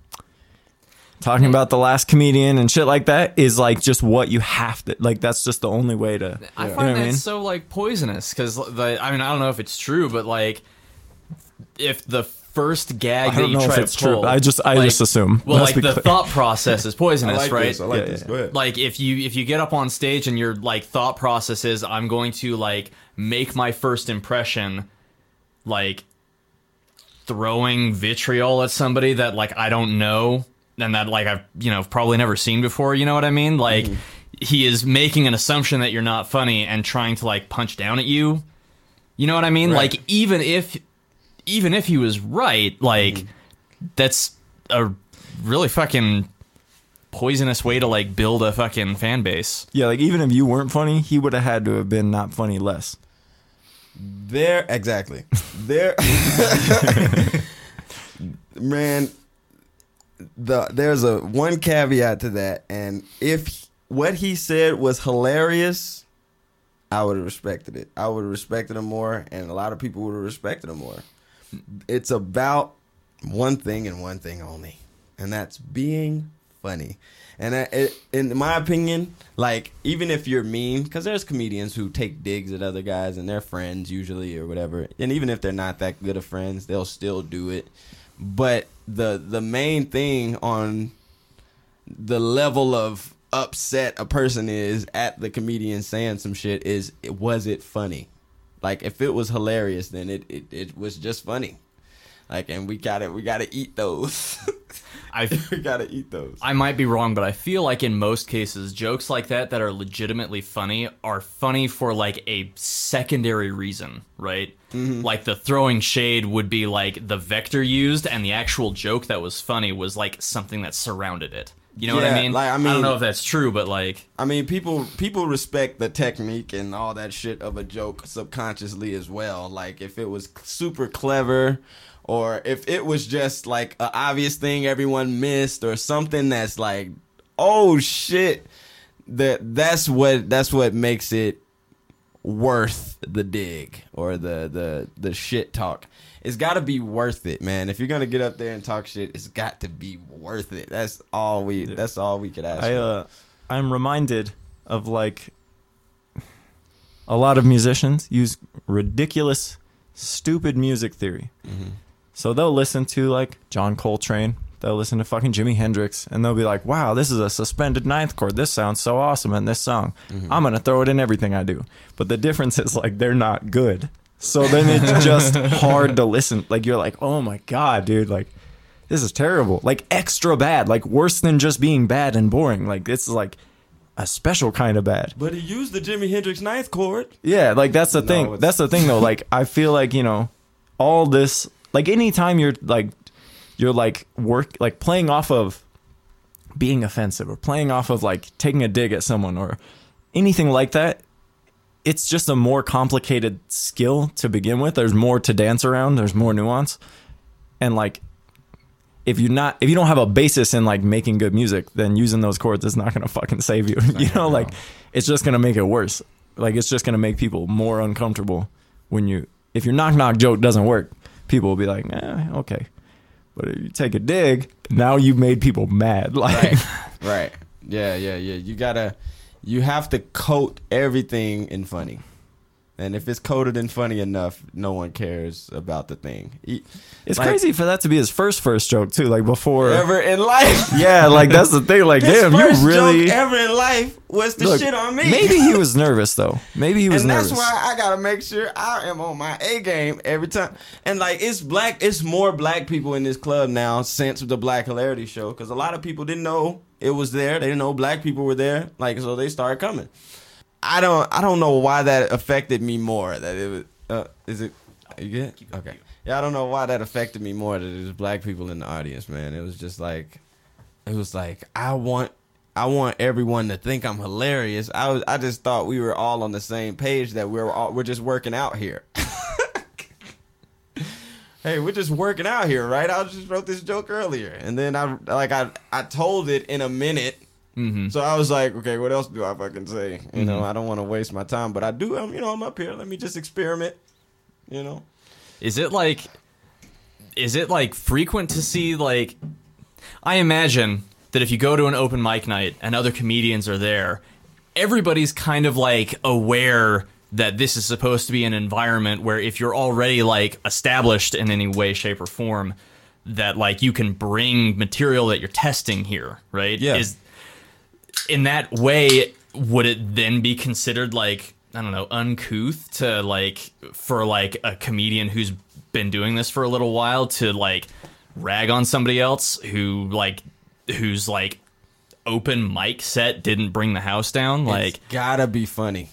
talking about the last comedian and shit like that is like just what you have to like. That's just the only way to. I you find know what that I mean? so like poisonous because the I mean I don't know if it's true, but like if the first gag I that don't you know try if to it's true. pull, I just I like- just assume. well, Let's like be the clear. thought process is I poisonous, like right? this. I like Yeah, this. yeah. Go ahead. Like if you if you get up on stage and your like thought process is I'm going to like make my first impression like throwing vitriol at somebody that like I don't know and that like I've you know probably never seen before, you know what I mean? Like he is making an assumption that you're not funny and trying to like punch down at you. You know what I mean? Right. Like even if even if he was right, like that's a really fucking poisonous way to like build a fucking fan base. Yeah, like even if you weren't funny, he would have had to have been not funny less. There, exactly. There, man. The there's a one caveat to that, and if what he said was hilarious, I would have respected it. I would have respected him more, and a lot of people would have respected him more. It's about one thing and one thing only, and that's being funny. And I, it, in my opinion, like even if you're mean, because there's comedians who take digs at other guys and they're friends usually or whatever, and even if they're not that good of friends, they'll still do it. But the the main thing on the level of upset a person is at the comedian saying some shit is, was it funny? Like if it was hilarious, then it it, it was just funny. Like, and we gotta we gotta eat those. I we gotta eat those. I might be wrong, but I feel like in most cases, jokes like that that are legitimately funny are funny for like a secondary reason, right? Mm-hmm. Like the throwing shade would be like the vector used, and the actual joke that was funny was like something that surrounded it. You know what I Yeah, mean? like, I I don't mean- know if that's true, but like, I mean, people people respect the technique and all that shit of a joke subconsciously as well. Like if it was super clever, or if it was just like an obvious thing everyone missed, or something that's like, oh shit, that that's what that's what makes it worth the dig or the the the shit talk. It's got to be worth it, man. If you're gonna get up there and talk shit, it's got to be worth it. That's all we. That's all we could ask. I for. uh, I'm reminded of like a lot of musicians use ridiculous, stupid music theory. Mm-hmm. So they'll listen to like John Coltrane. They'll listen to fucking Jimi Hendrix, and they'll be like, "Wow, this is a suspended ninth chord. This sounds so awesome in this song. Mm-hmm. I'm gonna throw it in everything I do." But the difference is like they're not good. So then it's just hard to listen. Like you're like, "Oh my god, dude! Like this is terrible. Like extra bad. Like worse than just being bad and boring. Like this is like a special kind of bad." But he used the Jimi Hendrix ninth chord. Yeah, like that's the No, thing. it's- That's the thing though. Like I feel like, you know, all this, like anytime you're like you're like work like playing off of being offensive or playing off of like taking a dig at someone or anything like that, it's just a more complicated skill to begin with. There's more to dance around, there's more nuance. And like if you not if you don't have a basis in like making good music, then using those chords is not gonna fucking save you. You know, like it's just gonna make it worse. Like it's just gonna make people more uncomfortable when you if your knock knock joke doesn't work, people will be like, eh, okay. But if you take a dig, now you've made people mad. Like Right. Right. Yeah, yeah, yeah. You gotta you have to coat everything in funny. And if it's coated in funny enough, no one cares about the thing. He- it's like, crazy for that to be his first first joke too. Like before ever in life. yeah, like that's the thing. Like, His damn, first you really joke ever in life was to Look, shit on me. Maybe he was nervous though. Maybe he was and nervous. that's why I gotta make sure I am on my A game every time. And like it's black, it's more black people in this club now since the Black Hilarity show because a lot of people didn't know it was there. They didn't know black people were there. Like so, they started coming. I don't, I don't know why that affected me more. That it was, uh, is it? You good? Okay. Yeah, I don't know why that affected me more. That it was black people in the audience, man. It was just like, it was like I want. I want everyone to think I'm hilarious. I was, I just thought we were all on the same page that we're all, we're just working out here. Hey, we're just working out here, right? I just wrote this joke earlier, and then I like I I told it in a minute. Mm-hmm. So I was like, okay, what else do I fucking say? You Mm-hmm. know, I don't want to waste my time, but I do. I'm, you know, I'm up here. Let me just experiment. You know, Is it like, is it like frequent to see like, I imagine that if you go to an open mic night and other comedians are there, everybody's kind of like aware that this is supposed to be an environment where if you're already like established in any way, shape, or form, that like you can bring material that you're testing here, right? Yeah. Is in that way, would it then be considered like, I don't know, uncouth to like for like a comedian who's been doing this for a little while to like rag on somebody else who like who's like open mic set didn't bring the house down? Like, it's gotta be funny.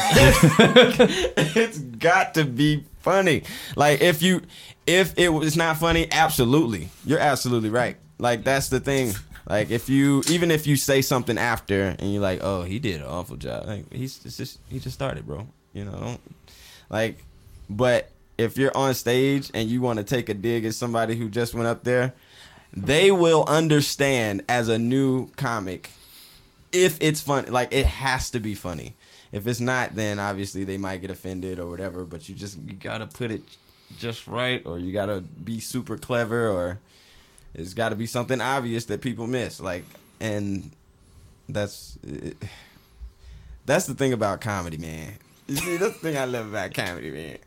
It's got to be funny. Like if you if it was not funny, absolutely, you're absolutely right. Like that's the thing. Like if you even if you say something after and you're like, oh, he did an awful job. Like he's just he just started, bro. You know, don't, like. But if you're on stage and you want to take a dig at somebody who just went up there, they will understand as a new comic if it's funny. Like it has to be funny. If it's not, then obviously they might get offended or whatever. But you just you gotta put it just right, or you gotta be super clever, or it's got to be something obvious that people miss. Like, and that's it, that's the thing about comedy, man. You see, that's the thing I love about comedy, man.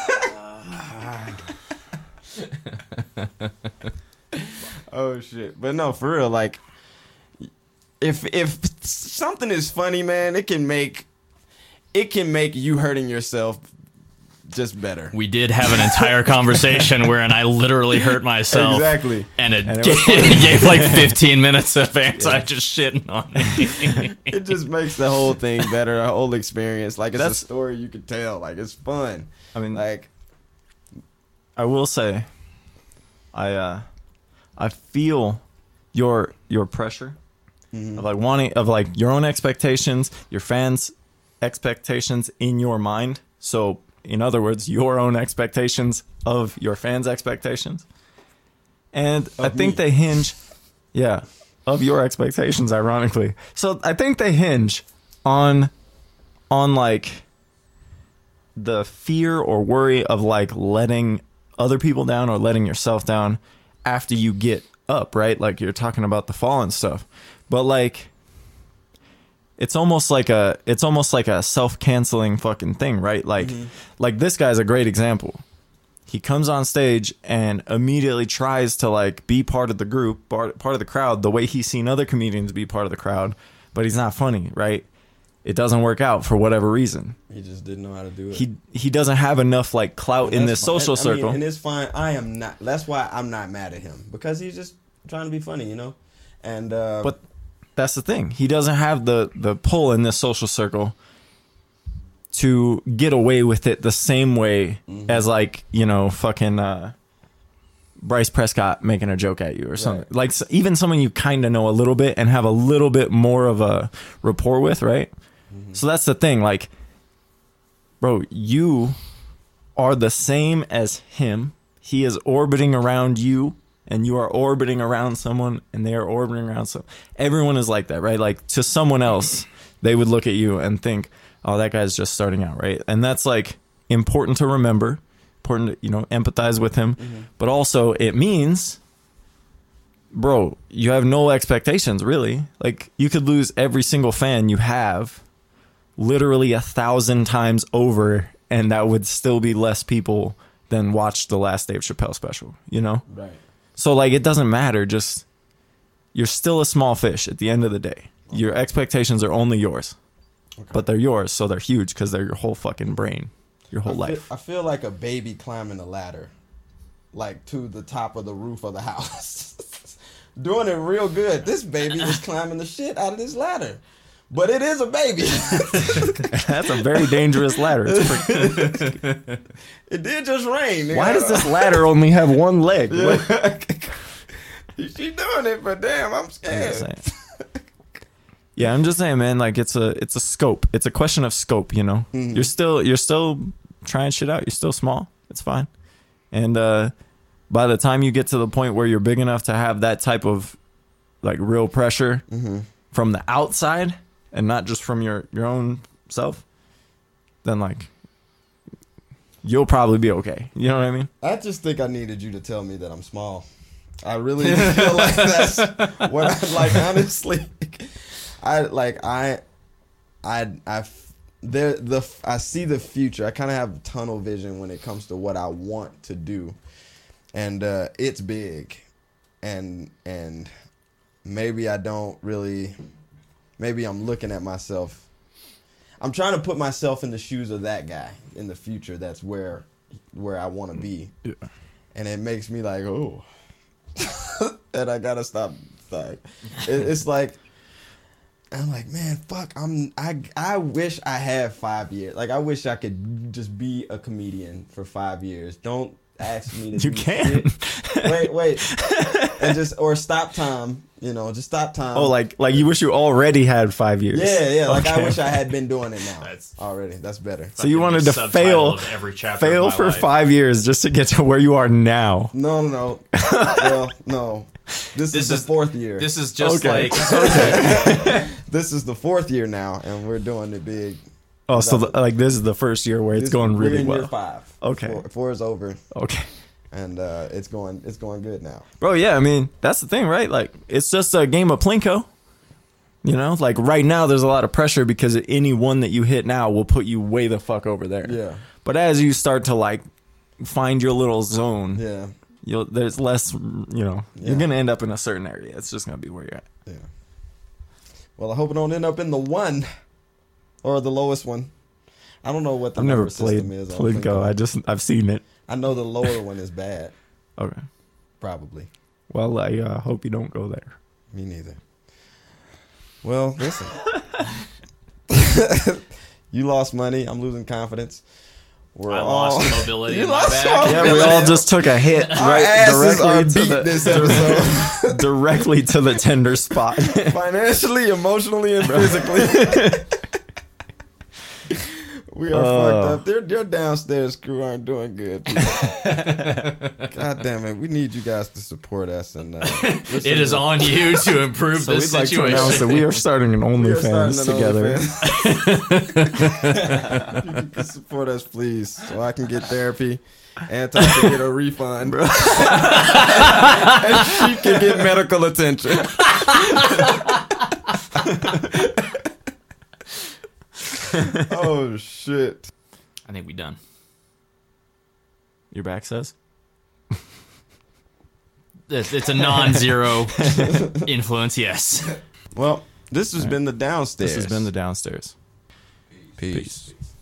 Oh shit! But no, for real. Like, if if something is funny, man, it can make it can make you hurting yourself just better. we did have an entire conversation wherein I literally hurt myself. Exactly. And it, And it gave, was funny. it gave like fifteen minutes of anti just shitting on me. It just makes the whole thing better, the whole experience. Like it's That's- a story you could tell. Like it's fun. I mean, Like I will say, I uh, I feel your your pressure of like wanting of like your own expectations, your fans' expectations in your mind. So, in other words, your own expectations of your fans' expectations, and I Of think me. they hinge, yeah, of your expectations. Ironically, so I think they hinge on on like the fear or worry of like letting other people down or letting yourself down after you get up, right? Like you're talking about the fall and stuff. But like it's almost like a it's almost like a self-canceling fucking thing, right? Like mm-hmm. like this guy's a great example. He comes on stage and immediately tries to like be part of the group, part, part of the crowd, the way he's seen other comedians be part of the crowd, but he's not funny, right? It doesn't work out for whatever reason. He just didn't know how to do it. He he doesn't have enough like clout in this social and, I mean, circle. and it's fine. I am not. That's why I'm not mad at him, because he's just trying to be funny, you know. And uh, but that's the thing. He doesn't have the the pull in this social circle to get away with it the same way mm-hmm. as like, you know, fucking uh, Bryce Prescott making a joke at you or something. Right. Like even someone you kind of know a little bit and have a little bit more of a rapport with, right? Mm-hmm. So that's the thing. Like, bro, you are the same as him. He is orbiting around you and you are orbiting around someone and they are orbiting around some. Everyone is like that, right? Like to someone else, they would look at you and think, oh, that guy's just starting out, right? And that's like important to remember, important to, you know, empathize with him. Mm-hmm. But also it means, bro, you have no expectations, really. Like you could lose every single fan you have literally a thousand times over, and that would still be less people than watched the last Dave Chappelle special, you know? Right. So like it doesn't matter, just you're still a small fish at the end of the day. Okay. Your expectations are only yours. Okay. But they're yours, so they're huge because they're your whole fucking brain, your whole I feel, life. I feel like a baby climbing a ladder, like to the top of the roof of the house. Doing it real good. This baby is climbing the shit out of this ladder. But it is a baby. That's a very dangerous ladder. It did just rain. Why does this ladder only have one leg? Yeah. She doing it, but damn, I'm scared. I'm yeah, I'm just saying, man. Like it's a it's a scope. It's a question of scope. You know, mm-hmm. you're still you're still trying shit out. You're still small. It's fine. And uh, by the time you get to the point where you're big enough to have that type of like real pressure mm-hmm. from the outside and not just from your your own self, then like you'll probably be okay. You know what I mean? I just think I needed you to tell me that I'm small. I really feel like that's what I like. Honestly. I like I, I I there the I see the future. I kind of have tunnel vision when it comes to what I want to do, and uh, it's big, and and maybe I don't really, maybe I'm looking at myself. I'm trying to put myself in the shoes of that guy in the future. That's where where I want to be, yeah. And it makes me like, oh, and I gotta stop. Like, it, it's like. I'm like, man, fuck. I'm. I. I wish I had five years. Like, I wish I could just be a comedian for five years. Don't ask me to. You can. Wait, wait, and just or stop time. You know, just stop time. Oh, like like you wish you already had five years. Yeah, yeah. Like okay. I wish I had been doing it now. That's already. That's better. So you wanted to fail, every fail for life. five years just to get to where you are now. No, no, no. Well, no. This, this is, is the fourth year. This is just okay. like okay. This is the fourth year now, and we're doing it big. Oh, so the, like this is the first year where it's going really we're in well. Year five. Okay, four, four is over. Okay, and uh, it's going it's going good now, bro. Yeah, I mean that's the thing, right? Like it's just a game of Plinko. You know, like right now there's a lot of pressure because any one that you hit now will put you way the fuck over there. Yeah. But as you start to like find your little zone, yeah. You'll, there's less, you know, yeah. You're going to end up in a certain area. It's just going to be where you're at. Yeah. Well, I hope I don't end up in the one or the lowest one. I don't know what the I've never played system is. Plinko. I just, I've seen it. I know the lower one is bad. Okay. Probably. Well, I uh, hope you don't go there. Me neither. Well, listen. You lost money. I'm losing confidence. We're I all, lost mobility in my back. Yeah, we all just took a hit right directly to the this episode. directly to the tender spot. Financially, emotionally, and physically. We are Oh. fucked up. Their, their downstairs crew aren't doing good. God damn it. We need you guys to support us. And uh, It is on you to improve So this we'd like to situation. announce that we are starting an We are starting OnlyFans an together. OnlyFans. You can support us, please, so I can get therapy. Anti can get a refund. and she can get medical attention. Oh, shit. I think we done. Your back says? It's, it's a non-zero influence, yes. Well, this has been the downstairs. This has been the downstairs. Peace. Peace.